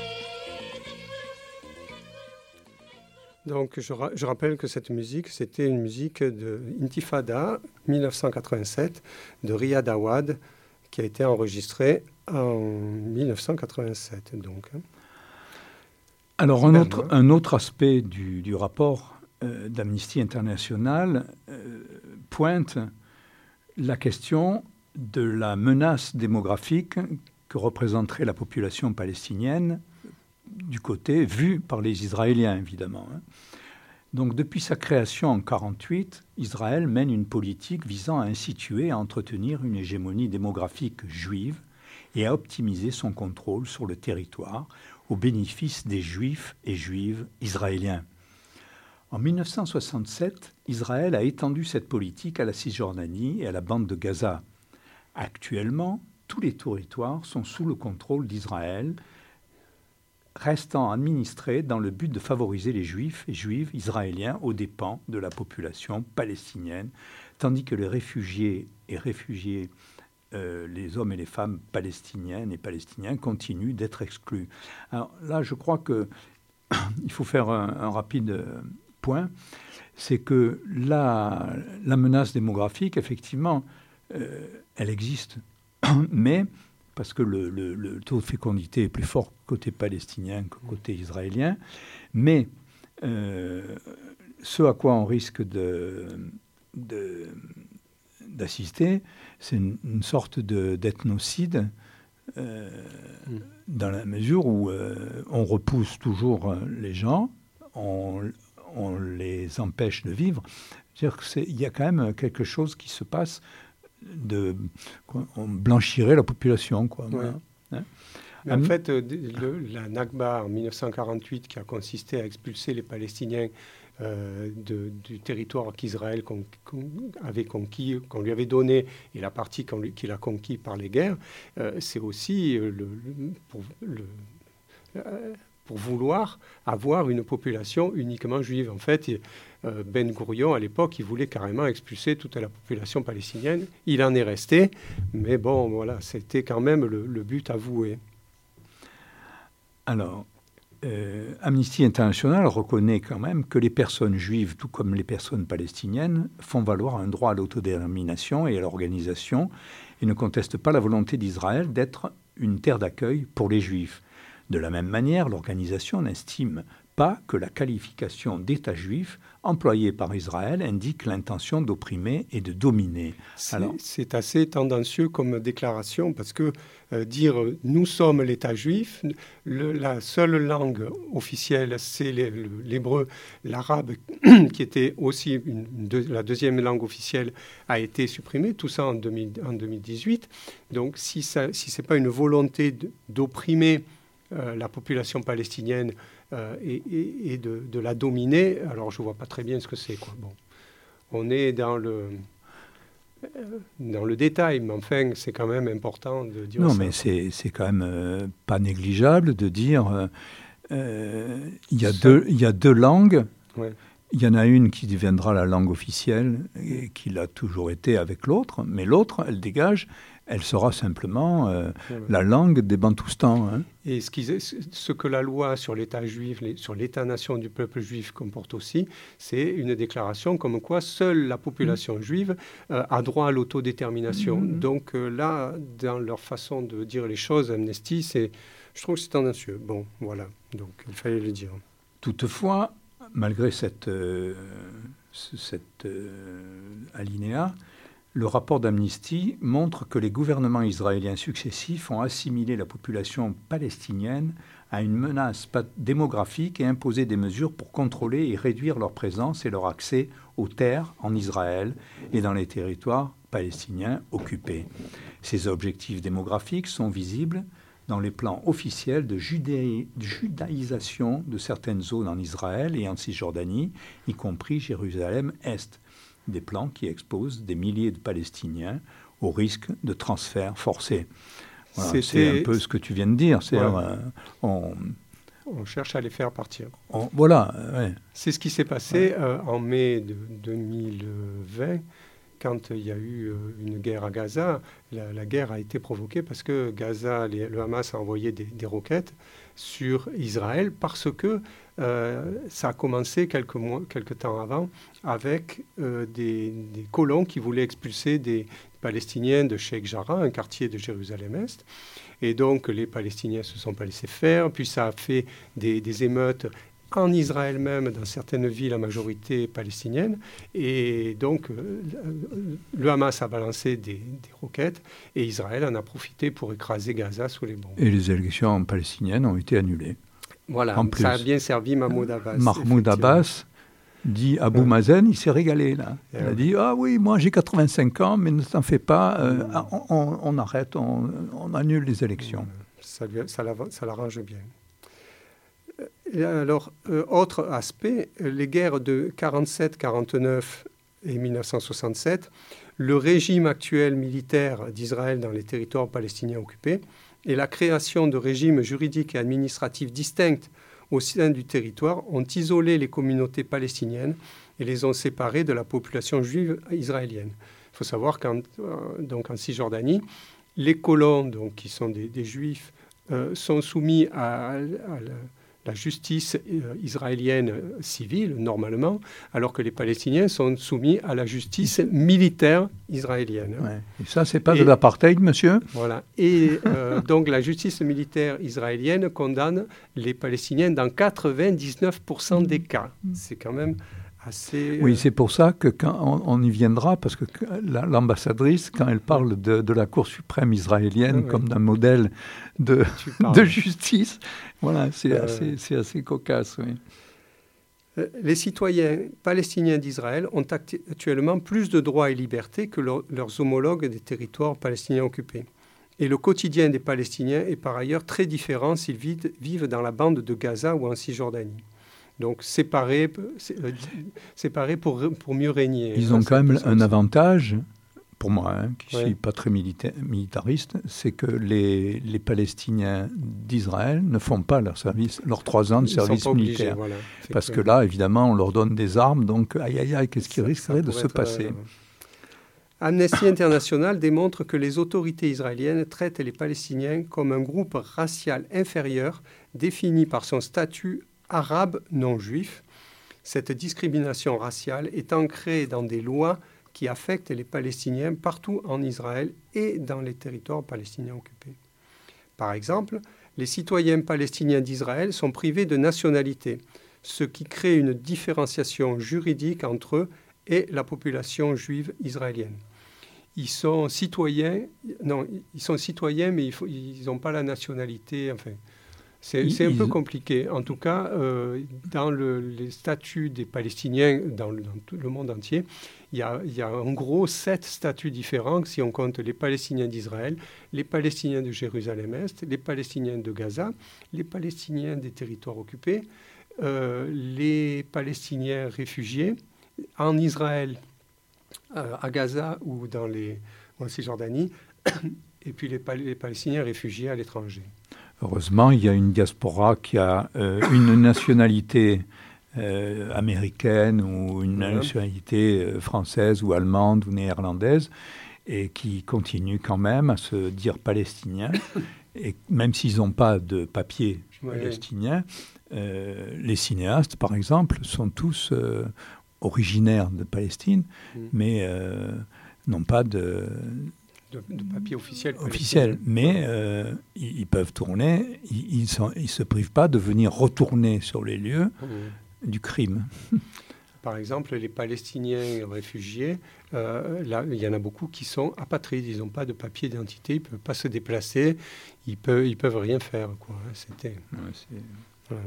Donc, je, ra- je rappelle que cette musique, c'était une musique de Intifada dix-neuf cent quatre-vingt-sept de Riyad Awad, qui a été enregistrée en dix-neuf cent quatre-vingt-sept. Donc, hein. Alors, un Bernard. autre, un autre aspect du, du rapport euh, d'Amnesty International euh, pointe la question de la menace démographique que représenterait la population palestinienne du côté vu par les Israéliens, évidemment. hein. Donc, depuis sa création en mille neuf cent quarante-huit, Israël mène une politique visant à instituer et à entretenir une hégémonie démographique juive et à optimiser son contrôle sur le territoire au bénéfice des Juifs et Juives israéliens. En mille neuf cent soixante-sept, Israël a étendu cette politique à la Cisjordanie et à la bande de Gaza. Actuellement, tous les territoires sont sous le contrôle d'Israël, restant administrés dans le but de favoriser les Juifs et Juives israéliens aux dépens de la population palestinienne, tandis que les réfugiés et réfugiés, euh, les hommes et les femmes palestiniennes et palestiniens continuent d'être exclus. Alors là, je crois que il faut faire un, un rapide euh, point, c'est que la, la menace démographique, effectivement, euh, elle existe, mais parce que le, le, le taux de fécondité est plus fort côté palestinien que côté israélien, mais euh, ce à quoi on risque de, de, d'assister, c'est une, une sorte de, d'ethnocide, euh, mm. dans la mesure où euh, on repousse toujours les gens, on, on les empêche de vivre. C'est-à-dire qu'il y a quand même quelque chose qui se passe. De, quoi, on blanchirait la population. Quoi, ouais. voilà. hein Mais en fait, le, la Nakba en dix-neuf cent quarante-huit, qui a consisté à expulser les Palestiniens euh, de, du territoire qu'Israël con, con, avait conquis, qu'on lui avait donné, et la partie qu'on lui, qu'il a conquis par les guerres, euh, c'est aussi le, le, pour, le, euh, pour vouloir avoir une population uniquement juive. En fait, il, Ben Gourion, à l'époque, il voulait carrément expulser toute la population palestinienne. Il en est resté, mais bon, voilà, c'était quand même le, le but avoué. Alors, euh, Amnesty International reconnaît quand même que les personnes juives, tout comme les personnes palestiniennes, font valoir un droit à l'autodétermination et à l'organisation et ne contestent pas la volonté d'Israël d'être une terre d'accueil pour les juifs. De la même manière, l'organisation n'estime pas que la qualification d'État juif employée par Israël indique l'intention d'opprimer et de dominer. C'est, Alors, c'est assez tendancieux comme déclaration parce que euh, dire « nous sommes l'État juif », le, la seule langue officielle, c'est les, le, l'hébreu, l'arabe, qui était aussi une, de, la deuxième langue officielle, a été supprimée, tout ça en, deux mille, en deux mille dix-huit. Donc si, ça, si ce n'est pas une volonté de, d'opprimer euh, la population palestinienne, Euh, et, et, et de, de la dominer, alors je ne vois pas très bien ce que c'est. Quoi. Bon. On est dans le, euh, dans le détail, mais enfin, c'est quand même important de dire non, ça. Non, mais c'est, c'est quand même euh, pas négligeable de dire euh, euh, il y a deux, il y a deux langues, ouais. Il y en a une qui deviendra la langue officielle et qui l'a toujours été avec l'autre, mais l'autre, elle dégage, elle sera simplement euh, Ouais. la langue des Bantoustans. Hein. Et ce, qu'ils- ce que la loi sur l'État juif, les- sur l'État-nation du peuple juif comporte aussi, c'est une déclaration comme quoi seule la population juive euh, a droit à l'autodétermination. Mhm. Donc euh, là, dans leur façon de dire les choses, Amnesty, c'est, je trouve que c'est tendancieux. Bon, voilà, donc il fallait le dire. Toutefois, malgré cette, euh, ce- cette euh, alinéa, le rapport d'Amnesty montre que les gouvernements israéliens successifs ont assimilé la population palestinienne à une menace pa- démographique et imposé des mesures pour contrôler et réduire leur présence et leur accès aux terres en Israël et dans les territoires palestiniens occupés. Ces objectifs démographiques sont visibles dans les plans officiels de judé- judaïsation de certaines zones en Israël et en Cisjordanie, y compris Jérusalem-Est. Des plans qui exposent des milliers de Palestiniens au risque de transfert forcé. Voilà, c'est C'était- un peu ce que tu viens de dire. C'est, Voilà. euh, on, On cherche à les faire partir. on- voilà, euh, ouais. C'est ce qui s'est passé euh, en mai de deux mille vingt, quand il y a eu euh, une guerre à Gaza. La, la guerre a été provoquée parce que Gaza, les- le Hamas a envoyé des, des roquettes sur Israël parce que euh, ça a commencé quelques, mois, quelques temps avant avec euh, des, des colons qui voulaient expulser des Palestiniens de Sheikh Jarrah, un quartier de Jérusalem-Est. Et donc les Palestiniens ne se sont pas laissés faire, puis ça a fait des, des émeutes en Israël même, dans certaines villes à majorité palestinienne. Et donc, euh, le Hamas a balancé des, des roquettes et Israël en a profité pour écraser Gaza sous les bombes. Et les élections palestiniennes ont été annulées. Voilà, en plus. ça a bien servi Mahmoud Abbas. Mahmoud Abbas dit Abou Ouais. Mazen, il s'est régalé là. Et Il a ouais. dit ah oui, moi j'ai quatre-vingt-cinq ans, mais ne t'en fais pas, euh, on, on- on arrête, on, on annule les élections. Ça, lui- ça, l'ava- ça l'arrange bien. Et alors, euh, autre aspect, euh, les guerres de quarante-sept quarante-neuf et mille neuf cent soixante-sept, le régime actuel militaire d'Israël dans les territoires palestiniens occupés et la création de régimes juridiques et administratifs distincts au sein du territoire ont isolé les communautés palestiniennes et les ont séparées de la population juive israélienne. Il faut savoir qu'en euh, donc en Cisjordanie, les colons, donc, qui sont des, des juifs, euh, sont soumis à, à la, la justice euh, israélienne civile, normalement, alors que les Palestiniens sont soumis à la justice militaire israélienne. Ouais. Et ça, c'est pas Et- de l'apartheid, monsieur? Voilà. Et euh, donc la justice militaire israélienne condamne les Palestiniens dans quatre-vingt-dix-neuf pour cent des cas. C'est quand même assez... Oui, euh, c'est pour ça que quand on, on y viendra, parce que la- l'ambassadrice, quand elle parle de, de la Cour suprême israélienne Oui, oui. comme d'un modèle de, tu parles. de justice, voilà, c'est Euh, assez, c'est assez cocasse. Oui. Euh, Les citoyens palestiniens d'Israël ont acti- actuellement plus de droits et libertés que leur- leurs homologues des territoires palestiniens occupés. Et le quotidien des Palestiniens est par ailleurs très différent s'ils vivent, vivent dans la bande de Gaza ou en Cisjordanie. Donc séparés, sé- euh, séparés pour, pour mieux régner. Ils ont Hein, quand même c'est- un c'est- avantage, pour moi, hein, qui ne Ouais. suis pas très milita- militariste, c'est que les, les Palestiniens d'Israël ne font pas leur service, leurs trois ans de Ils sont service pas obligés, militaire. voilà, Parce que effectivement. là, évidemment, on leur donne des armes, donc aïe aïe aïe, qu'est-ce qui Ça- risquerait ça de pourrait se être, passer? euh, Amnesty International démontre que les autorités israéliennes traitent les Palestiniens comme un groupe racial inférieur défini par son statut arabe non juif. Cette discrimination raciale est ancrée dans des lois qui affectent les Palestiniens partout en Israël et dans les territoires palestiniens occupés. Par exemple, les citoyens palestiniens d'Israël sont privés de nationalité, ce qui crée une différenciation juridique entre eux et la population juive israélienne. Ils sont citoyens, non, ils sont citoyens, mais il faut- ils n'ont pas la nationalité. Enfin, c'est Ils- c'est un peu ils- compliqué. En tout cas, euh, dans le- les statuts des Palestiniens dans le, dans tout le monde entier, il y, a, il y a en gros sept statuts différents si on compte les Palestiniens d'Israël, les Palestiniens de Jérusalem-Est, les Palestiniens de Gaza, les Palestiniens des territoires occupés, euh, les Palestiniens réfugiés en Israël, euh, à Gaza ou dans les, en Cisjordanie, et puis les, Pal- les Palestiniens réfugiés à l'étranger. Heureusement, il y a une diaspora qui a euh, une nationalité euh, américaine ou une Ouais. nationalité euh, française ou allemande ou néerlandaise, et qui continuent quand même à se dire palestiniens. Et même s'ils n'ont pas de papier Ouais. palestinien, euh, les cinéastes, par exemple, sont tous euh, originaires de Palestine, Mm. mais euh, n'ont pas de, De, de papier officiel. officiel. Mais euh, ils, ils peuvent tourner, ils ne se privent pas de venir retourner sur les lieux Mm. du crime. Par exemple, les Palestiniens réfugiés, euh, là, il y en a beaucoup qui sont apatrides. Ils n'ont pas de papier d'identité, ils ne peuvent pas se déplacer, ils ne peuvent, ils peuvent rien faire, quoi. C'était, Ouais, c'est- voilà.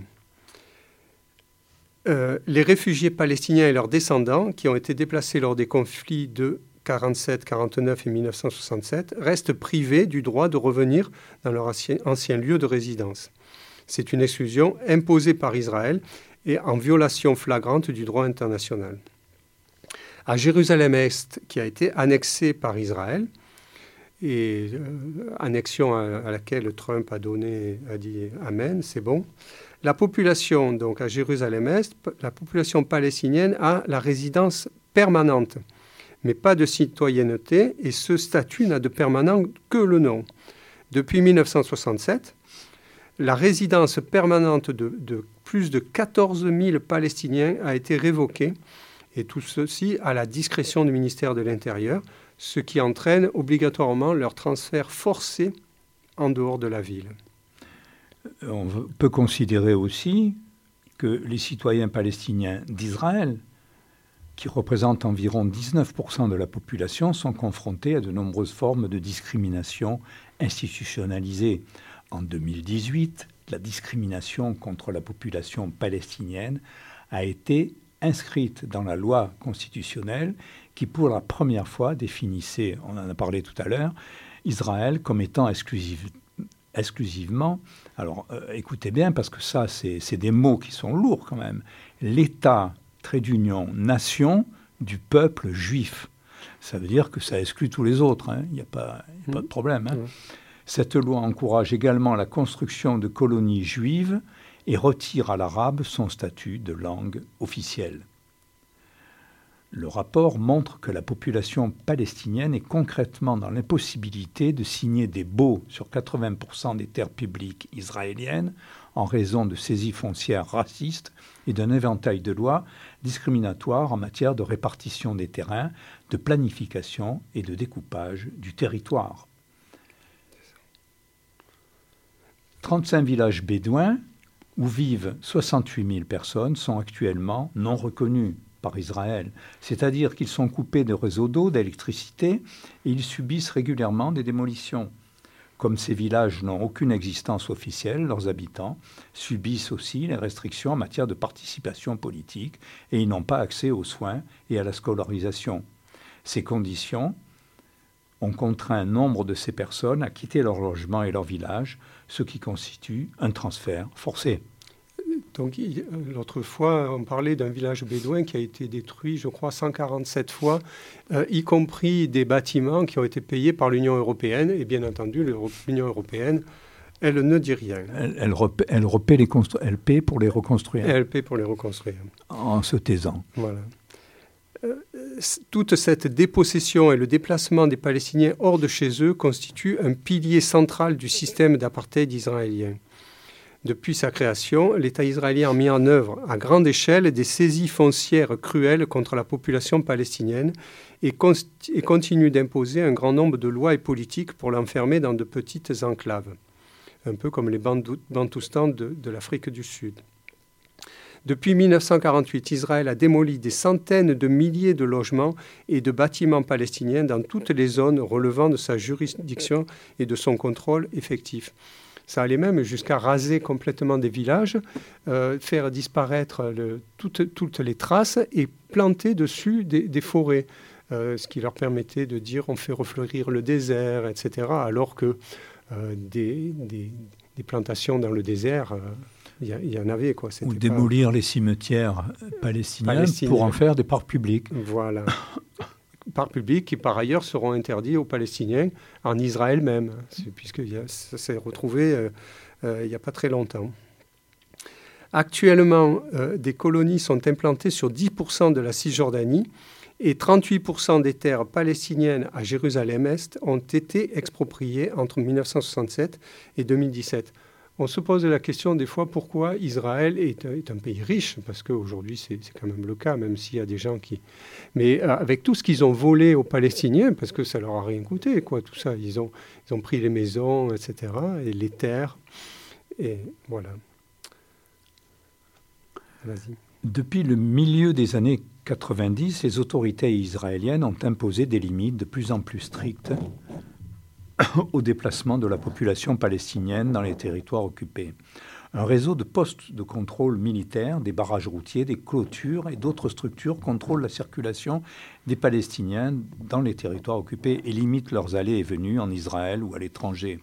Euh, les réfugiés palestiniens et leurs descendants, qui ont été déplacés lors des conflits de quarante-sept, quarante-neuf et mille neuf cent soixante-sept, restent privés du droit de revenir dans leur ancien, ancien lieu de résidence. C'est une exclusion imposée par Israël et en violation flagrante du droit international. À Jérusalem-Est, qui a été annexée par Israël, et euh, annexion à, à laquelle Trump a, donné, a dit « Amen », c'est bon. La population, donc à Jérusalem-Est, la population palestinienne a la résidence permanente, mais pas de citoyenneté, et ce statut n'a de permanent que le nom. Depuis mille neuf cent soixante-sept, la résidence permanente de, de plus de quatorze mille Palestiniens a été révoquée, et tout ceci à la discrétion du ministère de l'Intérieur, ce qui entraîne obligatoirement leur transfert forcé en dehors de la ville. On peut considérer aussi que les citoyens palestiniens d'Israël, qui représentent environ dix-neuf pour cent de la population, sont confrontés à de nombreuses formes de discrimination institutionnalisée. En deux mille dix-huit, la discrimination contre la population palestinienne a été inscrite dans la loi constitutionnelle qui, pour la première fois, définissait, on en a parlé tout à l'heure, Israël comme étant exclusive, exclusivement, alors euh, écoutez bien, parce que ça, c'est, c'est des mots qui sont lourds quand même, l'État, trait d'union, nation du peuple juif. Ça veut dire que ça exclut tous les autres, il n'y a pas, y a pas de problème. Hein. Mmh. Cette loi encourage également la construction de colonies juives et retire à l'arabe son statut de langue officielle. Le rapport montre que la population palestinienne est concrètement dans l'impossibilité de signer des baux sur quatre-vingts pour cent des terres publiques israéliennes en raison de saisies foncières racistes et d'un éventail de lois discriminatoires en matière de répartition des terrains, de planification et de découpage du territoire. trente-cinq villages bédouins où vivent soixante-huit mille personnes sont actuellement non reconnus par Israël, c'est-à-dire qu'ils sont coupés de réseaux d'eau, d'électricité, et ils subissent régulièrement des démolitions. Comme ces villages n'ont aucune existence officielle, leurs habitants subissent aussi les restrictions en matière de participation politique et ils n'ont pas accès aux soins et à la scolarisation. Ces conditions ont contraint nombre de ces personnes à quitter leur logement et leur village, ce qui constitue un transfert forcé. Donc, il, l'autre fois, on parlait d'un village bédouin qui a été détruit, je crois, cent quarante-sept fois, euh, y compris des bâtiments qui ont été payés par l'Union européenne. Et bien entendu, l'Union européenne, elle ne dit rien. Elle, elle, repaie, elle, repaie les constru- elle paie pour les reconstruire. Et elle paie pour les reconstruire. En se taisant. Voilà. Euh, toute cette dépossession et le déplacement des Palestiniens hors de chez eux constituent un pilier central du système d'apartheid israélien. Depuis sa création, l'État israélien a mis en œuvre à grande échelle des saisies foncières cruelles contre la population palestinienne et, const- et continue d'imposer un grand nombre de lois et politiques pour l'enfermer dans de petites enclaves, un peu comme les Bandou- Bantoustans de, de l'Afrique du Sud. Depuis mille neuf cent quarante-huit, Israël a démoli des centaines de milliers de logements et de bâtiments palestiniens dans toutes les zones relevant de sa juridiction et de son contrôle effectif. Ça allait même jusqu'à raser complètement des villages, euh, faire disparaître le, toutes, toutes les traces et planter dessus des, des forêts, euh, ce qui leur permettait de dire on fait refleurir le désert, et cetera, alors que euh, des, des, des plantations dans le désert, il euh, y, y en avait. Quoi. Ou démolir pas... les cimetières palestiniens, palestiniens pour en faire des parcs publics. Voilà. Parcs publics qui, par ailleurs, seront interdits aux Palestiniens en Israël même, puisque ça s'est retrouvé euh, euh, il n'y a pas très longtemps. Actuellement, euh, des colonies sont implantées sur dix pour cent de la Cisjordanie et trente-huit pour cent des terres palestiniennes à Jérusalem-Est ont été expropriées entre mille neuf cent soixante-sept et deux mille dix-sept. On se pose la question des fois pourquoi Israël est, est un pays riche, parce qu'aujourd'hui c'est, c'est quand même le cas, même s'il y a des gens qui... Mais euh, avec tout ce qu'ils ont volé aux Palestiniens, parce que ça leur a rien coûté, quoi, tout ça, ils ont, ils ont pris les maisons, et cetera, et les terres, et voilà. Vas-y. Depuis le milieu des années quatre-vingt-dix, les autorités israéliennes ont imposé des limites de plus en plus strictes au déplacement de la population palestinienne dans les territoires occupés. Un réseau de postes de contrôle militaire, des barrages routiers, des clôtures et d'autres structures contrôlent la circulation des Palestiniens dans les territoires occupés et limitent leurs allées et venues en Israël ou à l'étranger.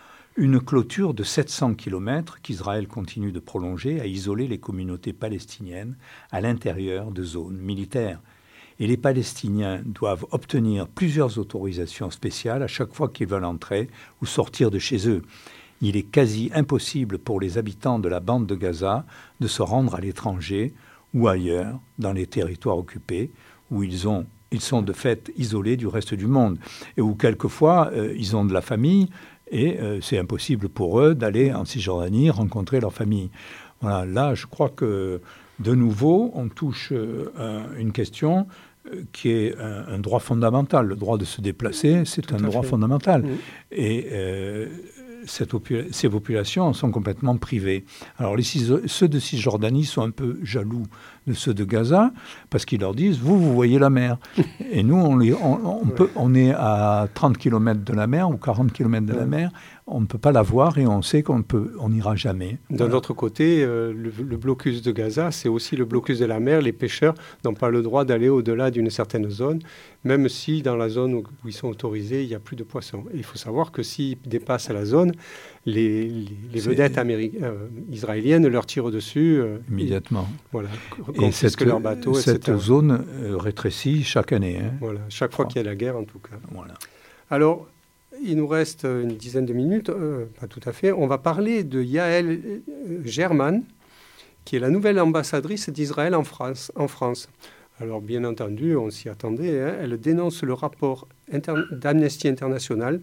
Une clôture de sept cents kilomètres qu'Israël continue de prolonger a isolé les communautés palestiniennes à l'intérieur de zones militaires. Et les Palestiniens doivent obtenir plusieurs autorisations spéciales à chaque fois qu'ils veulent entrer ou sortir de chez eux. Il est quasi impossible pour les habitants de la bande de Gaza de se rendre à l'étranger ou ailleurs dans les territoires occupés où ils, ont, ils sont de fait isolés du reste du monde et où quelquefois euh, ils ont de la famille et euh, c'est impossible pour eux d'aller en Cisjordanie rencontrer leur famille. Voilà, là, je crois que de nouveau, on touche euh, à une question euh, qui est un, un droit fondamental. Le droit de se déplacer, c'est Tout un à droit fait. fondamental. Oui. Et euh, cette popula- ces populations sont complètement privées. Alors les Cis- ceux de Cisjordanie sont un peu jaloux de ceux de Gaza parce qu'ils leur disent « vous, vous voyez la mer ». Et nous, on, les, on, on, Ouais. peut, on est à trente kilomètres de la mer ou quarante kilomètres de la Ouais. mer. On ne peut pas la voir et on sait qu'on peut, on n'ira jamais. D'un Voilà. autre côté, euh, le, le blocus de Gaza, c'est aussi le blocus de la mer. Les pêcheurs n'ont pas le droit d'aller au-delà d'une certaine zone, même si dans la zone où, où ils sont autorisés, il n'y a plus de poissons. Et il faut savoir que s'ils dépassent la zone, les, les, les C'est- vedettes améri- euh, israéliennes leur tirent dessus. euh, Immédiatement. et, voilà, Et confisquent cette, leurs bateaux, cette et cetera. zone euh, rétrécit chaque année. Hein. Voilà, chaque fois qu'il y a la guerre, en tout cas. Voilà. Alors, il nous reste une dizaine de minutes, euh, pas tout à fait. On va parler de Yael euh, German, qui est la nouvelle ambassadrice d'Israël en France. En France. Alors, bien entendu, on s'y attendait. Hein, elle dénonce le rapport inter- d'Amnesty International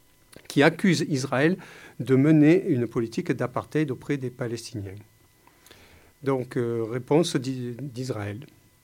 qui accuse Israël de mener une politique d'apartheid auprès des Palestiniens. Donc, euh, réponse d'I- d'Israël.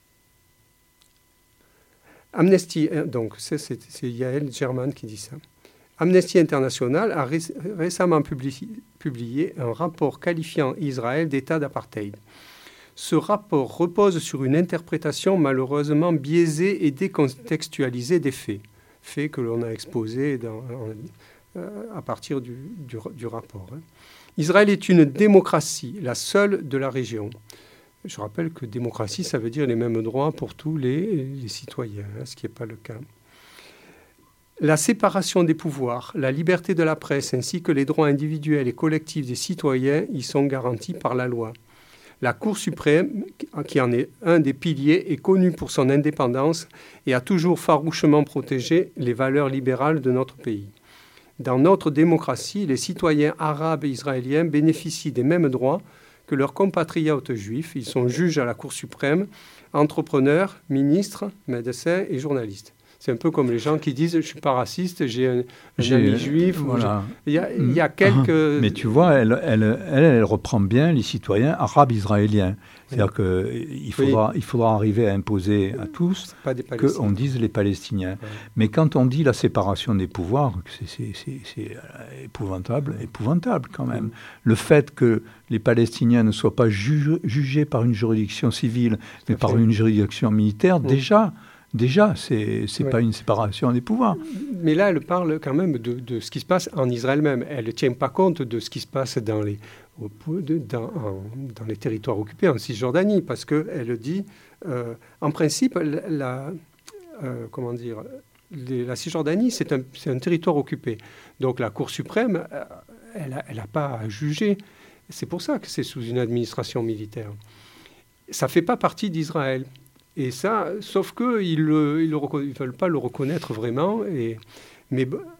Amnesty, euh, donc c'est, c'est, c'est Yael German qui dit ça. Amnesty International a ré- récemment publié, publié un rapport qualifiant Israël d'État d'apartheid. Ce rapport repose sur une interprétation malheureusement biaisée et décontextualisée des faits, faits que l'on a exposés dans, en, euh, à partir du, du, du rapport. Hein. Israël est une démocratie, la seule de la région. Je rappelle que démocratie, ça veut dire les mêmes droits pour tous les, les citoyens, hein, ce qui n'est pas le cas. La séparation des pouvoirs, la liberté de la presse ainsi que les droits individuels et collectifs des citoyens y sont garantis par la loi. La Cour suprême, qui en est un des piliers, est connue pour son indépendance et a toujours farouchement protégé les valeurs libérales de notre pays. Dans notre démocratie, les citoyens arabes et israéliens bénéficient des mêmes droits que leurs compatriotes juifs. Ils sont juges à la Cour suprême, entrepreneurs, ministres, médecins et journalistes. C'est un peu comme les gens qui disent « je ne suis pas raciste, j'ai un, un J'ai- ami juif ». Voilà. Il y a, il y a quelques... Mais tu vois, elle, elle, elle, elle reprend bien les citoyens arabes israéliens. C'est-à-dire qu'il faudra, il faudra arriver à imposer à tous C'est pas des Palestiniens. qu'on dise les Palestiniens. Ouais. Mais quand on dit la séparation des pouvoirs, c'est, c'est, c'est, c'est euh, épouvantable, épouvantable quand même. Mm. Le fait que les Palestiniens ne soient pas juge- jugés par une juridiction civile, mais à par fait. une juridiction militaire, Mm. déjà, déjà, c'est, c'est Ouais. pas une séparation des pouvoirs. Mais là, elle parle quand même de, de ce qui se passe en Israël même. Elle ne tient pas compte de ce qui se passe dans les, au- de- dans, en- dans les territoires occupés, en Cisjordanie, parce qu'elle dit, euh, en principe, la, la- euh, comment dire, les- la Cisjordanie, c'est un, c'est un territoire occupé. Donc la Cour suprême, euh, elle n'a elle a pas à juger. C'est pour ça que c'est sous une administration militaire. Ça ne fait pas partie d'Israël. Et ça, sauf qu'ils ne ils le reco- ils veulent pas le reconnaître vraiment. Et, mais b-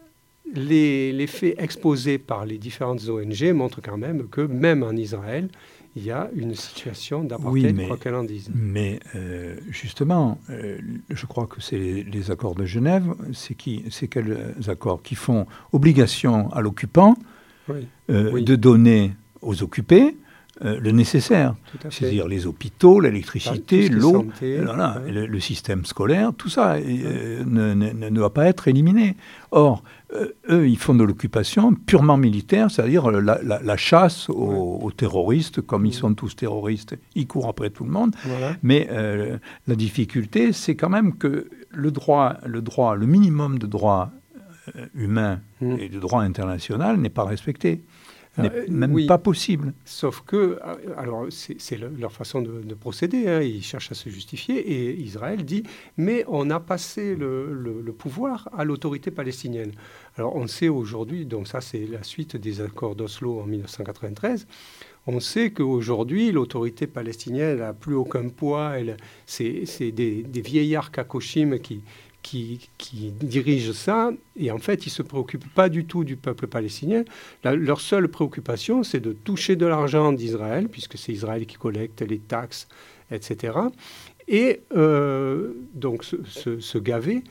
les, les faits exposés par les différentes O N G montrent quand même que même en Israël, il y a une situation d'apartheid, Oui, mais- quoi qu'elle en dise. Mais euh, justement, euh, je crois que c'est les, les accords de Genève, c'est qui, c'est quels accords qui font obligation à l'occupant Oui, euh, Oui. de donner aux occupés euh, le nécessaire, tout à fait. c'est-à-dire les hôpitaux, Tout l'électricité, ce qui est l'eau, santé, voilà, ouais. le, le système scolaire, tout ça euh, ne, ne- ne doit pas être éliminé. Or, euh, eux, ils font de l'occupation purement militaire, c'est-à-dire la, la- la chasse aux, aux terroristes, comme ils Mhm. sont tous terroristes, ils courent après tout le monde. Voilà. Mais euh, la difficulté, c'est quand même que le droit, le droit, le minimum de droit euh, humain Mhm. et de droit international n'est pas respecté, n'est Euh, même oui. pas possible. Sauf que, euh, alors c'est c'est le- leur façon de, de procéder, hein, ils cherchent à se justifier, et Israël dit, mais on a passé le, le- le pouvoir à l'autorité palestinienne. Alors on sait aujourd'hui, donc ça c'est la suite des accords d'Oslo en mille neuf cent quatre-vingt-treize, on sait qu'aujourd'hui l'autorité palestinienne n'a plus aucun poids, elle- c'est c'est des, des vieillards kakoshim qui, qui, qui dirigent ça, et en fait ils ne se préoccupent pas du tout du peuple palestinien. La- leur seule préoccupation, c'est de toucher de l'argent d'Israël, puisque c'est Israël qui collecte les taxes, et cetera. Et euh, donc se, se- se gaver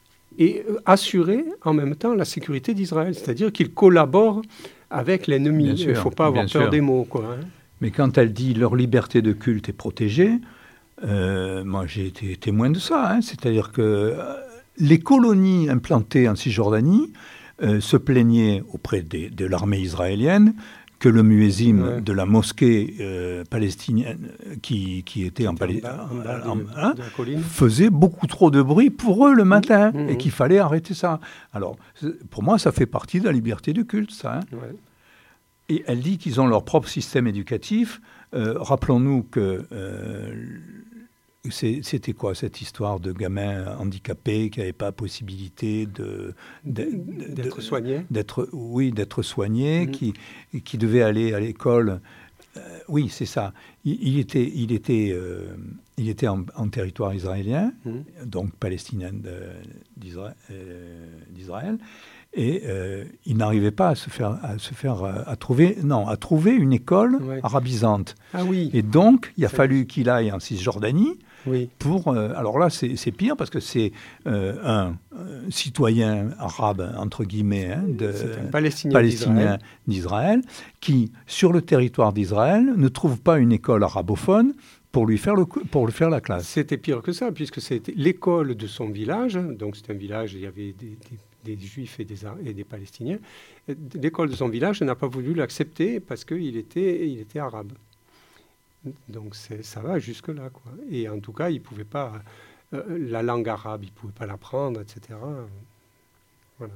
et euh, assurer en même temps la sécurité d'Israël, c'est-à-dire qu'ils collaborent avec Bien l'ennemi. Il sûr, ne faut pas avoir bien peur sûr. des mots, quoi, hein. Mais quand elle dit leur liberté de culte est protégée, euh, moi j'ai été témoin de ça. Hein, c'est-à-dire que euh, les colonies implantées en Cisjordanie euh, se plaignaient auprès des- de l'armée israélienne que le muezzin Ouais. de la mosquée euh, palestinienne qui, qui était en, En Palestine bas- en bas de- de la colline. faisait beaucoup trop de bruit pour eux le matin Mhm. et qu'il fallait arrêter ça. Alors c'est- pour moi ça fait partie de la liberté de culte, ça. Hein. Ouais. Et elle dit qu'ils ont leur propre système éducatif. Euh, rappelons-nous que euh, c'est- c'était quoi cette histoire de gamins handicapés qui n'avaient pas possibilité de, de- de- D'être de- soigné. d'être oui d'être soignés, Mhm. qui qui devaient aller à l'école. Euh, oui, c'est ça. Il, il était il était euh, il était en, en territoire israélien, Mhm. donc palestinien de- d'Israël, euh, d'Israël. Et euh, il n'arrivait pas à se faire, à se faire, euh, à trouver, non, à trouver une école Ouais. arabisante. Ah oui, Et donc, il a Ça y est. fallu qu'il aille en Cisjordanie oui. pour. euh, alors là, c'est c'est pire parce que c'est euh, un, un citoyen arabe entre guillemets hein, de C'est un Palestinien palestinien d'Israël. d'Israël qui, sur le territoire d'Israël, ne trouve pas une école arabophone pour lui faire le, cou- pour lui faire la classe. C'était pire que ça, puisque c'était l'école de son village. Donc, c'est un village, il y avait des, des- des Juifs et des, Ar- et des Palestiniens. Et l'école de son village n'a pas voulu l'accepter parce qu'il était, il était arabe. Donc, c'est- ça va jusque-là, quoi. Et en tout cas, il ne pouvait pas... euh, la langue arabe, il ne pouvait pas l'apprendre, et cetera. Voilà.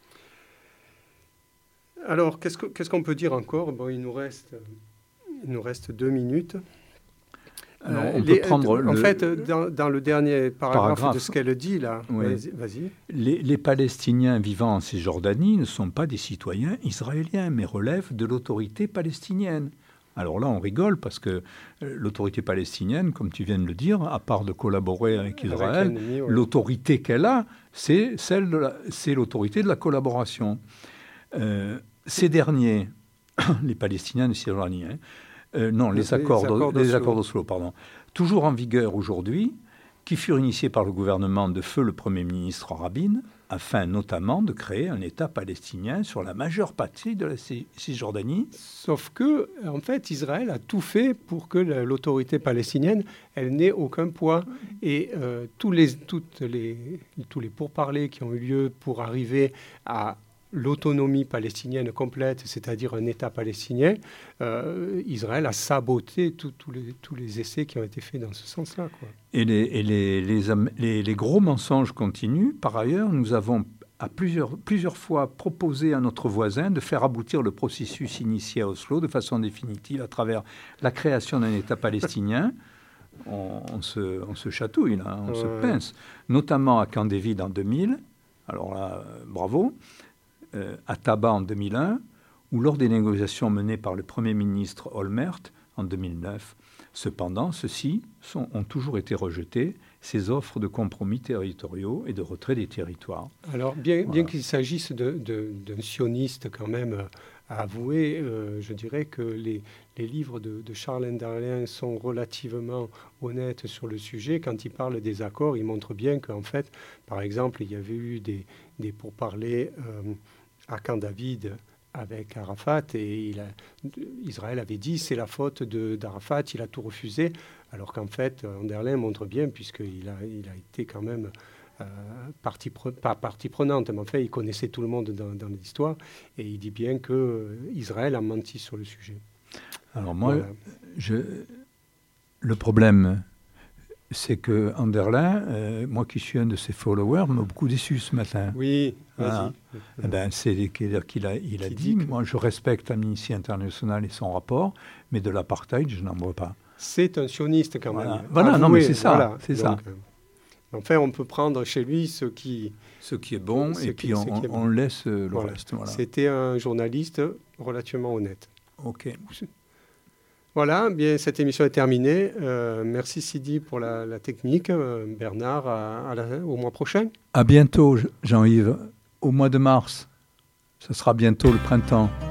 Alors, qu'est-ce que- qu'est-ce qu'on peut dire encore? Bon, il nous reste, il nous reste deux minutes. Alors, Euh, on les- peut prendre en le- fait, dans, dans le dernier paragraphe, Paragraphe. de ce qu'elle dit, là, Oui. vas-y. vas-y. Les, les Palestiniens vivant en Cisjordanie ne sont pas des citoyens israéliens, mais relèvent de l'autorité palestinienne. Alors là, on rigole parce que euh, l'autorité palestinienne, comme tu viens de le dire, à part de collaborer avec Israël, Avec l'ennemi, ouais. l'autorité qu'elle a, c'est celle de la- c'est l'autorité de la collaboration. Euh, ces derniers, les Palestiniens de Cisjordanie, hein, euh, non, les, Les accords, d'O- accords les d'Oslo. accords d'Oslo, pardon, toujours en vigueur aujourd'hui, qui furent initiés par le gouvernement de feu le Premier ministre Rabin, afin notamment de créer un État palestinien sur la majeure partie de la Cis- Cisjordanie. Sauf que, en fait, Israël a tout fait pour que la- l'autorité palestinienne, elle n'ait aucun poids. Et euh, tous, les, toutes les, tous les pourparlers qui ont eu lieu pour arriver à l'autonomie palestinienne complète, c'est-à-dire un État palestinien, euh, Israël a saboté tout- tous les, tous les essais qui ont été faits dans ce sens-là, quoi. Et, les, et les, les am- les- les gros mensonges continuent. Par ailleurs, nous avons à plusieurs, plusieurs fois proposé à notre voisin de faire aboutir le processus initié à Oslo de façon définitive à travers la création d'un État palestinien. On, on se, on se chatouille, là, on se Ouais. pince. Notamment à Camp David en deux mille. Alors là, euh, bravo. Euh, à Taba en deux mille un, ou lors des négociations menées par le Premier ministre Olmert en deux mille neuf. Cependant, ceux-ci sont- ont toujours été rejetés, ces offres de compromis territoriaux et de retrait des territoires. Alors, bien, Voilà. bien qu'il s'agisse de, de, d'un sioniste quand même euh, à avouer, euh, je dirais que les, les livres de, de Charles Enderlin sont relativement honnêtes sur le sujet. Quand il parle des accords, il montre bien qu'en fait, par exemple, il y avait eu des, des pourparlers euh, à Camp David avec Arafat, et il a, Israël avait dit c'est la faute de, d'Arafat, il a tout refusé, alors qu'en fait, Enderlin montre bien, puisqu'il a, il a été quand même euh, partie, pre, pas partie prenante, mais en fait, il connaissait tout le monde dans, dans l'histoire, et il dit bien qu'Israël a menti sur le sujet. Alors moi, Voilà. je, le problème, c'est que Enderlin, euh, moi qui suis un de ses followers, m'a beaucoup déçu ce matin. Oui, Voilà. vas-y. Eh ben, c'est qu'il a, il a Qui dit, dit que- moi je respecte Amnesty International et son rapport, mais de l'apartheid, je n'en vois pas. C'est un sioniste quand Voilà. même. Voilà, non, mais c'est ça, voilà. c'est Donc, ça. euh, enfin, on peut prendre chez lui ce qui... Ce qui est bon, Ce et qui- puis ce on, qui est bon. on laisse euh, le Voilà. reste. Voilà. C'était un journaliste relativement honnête. Ok. Voilà, bien, cette émission est terminée. Euh, merci Sidi pour la, la technique. Euh, Bernard, à, à la- au mois prochain. À bientôt, Jean-Yves. Au mois de mars, ce sera bientôt le printemps.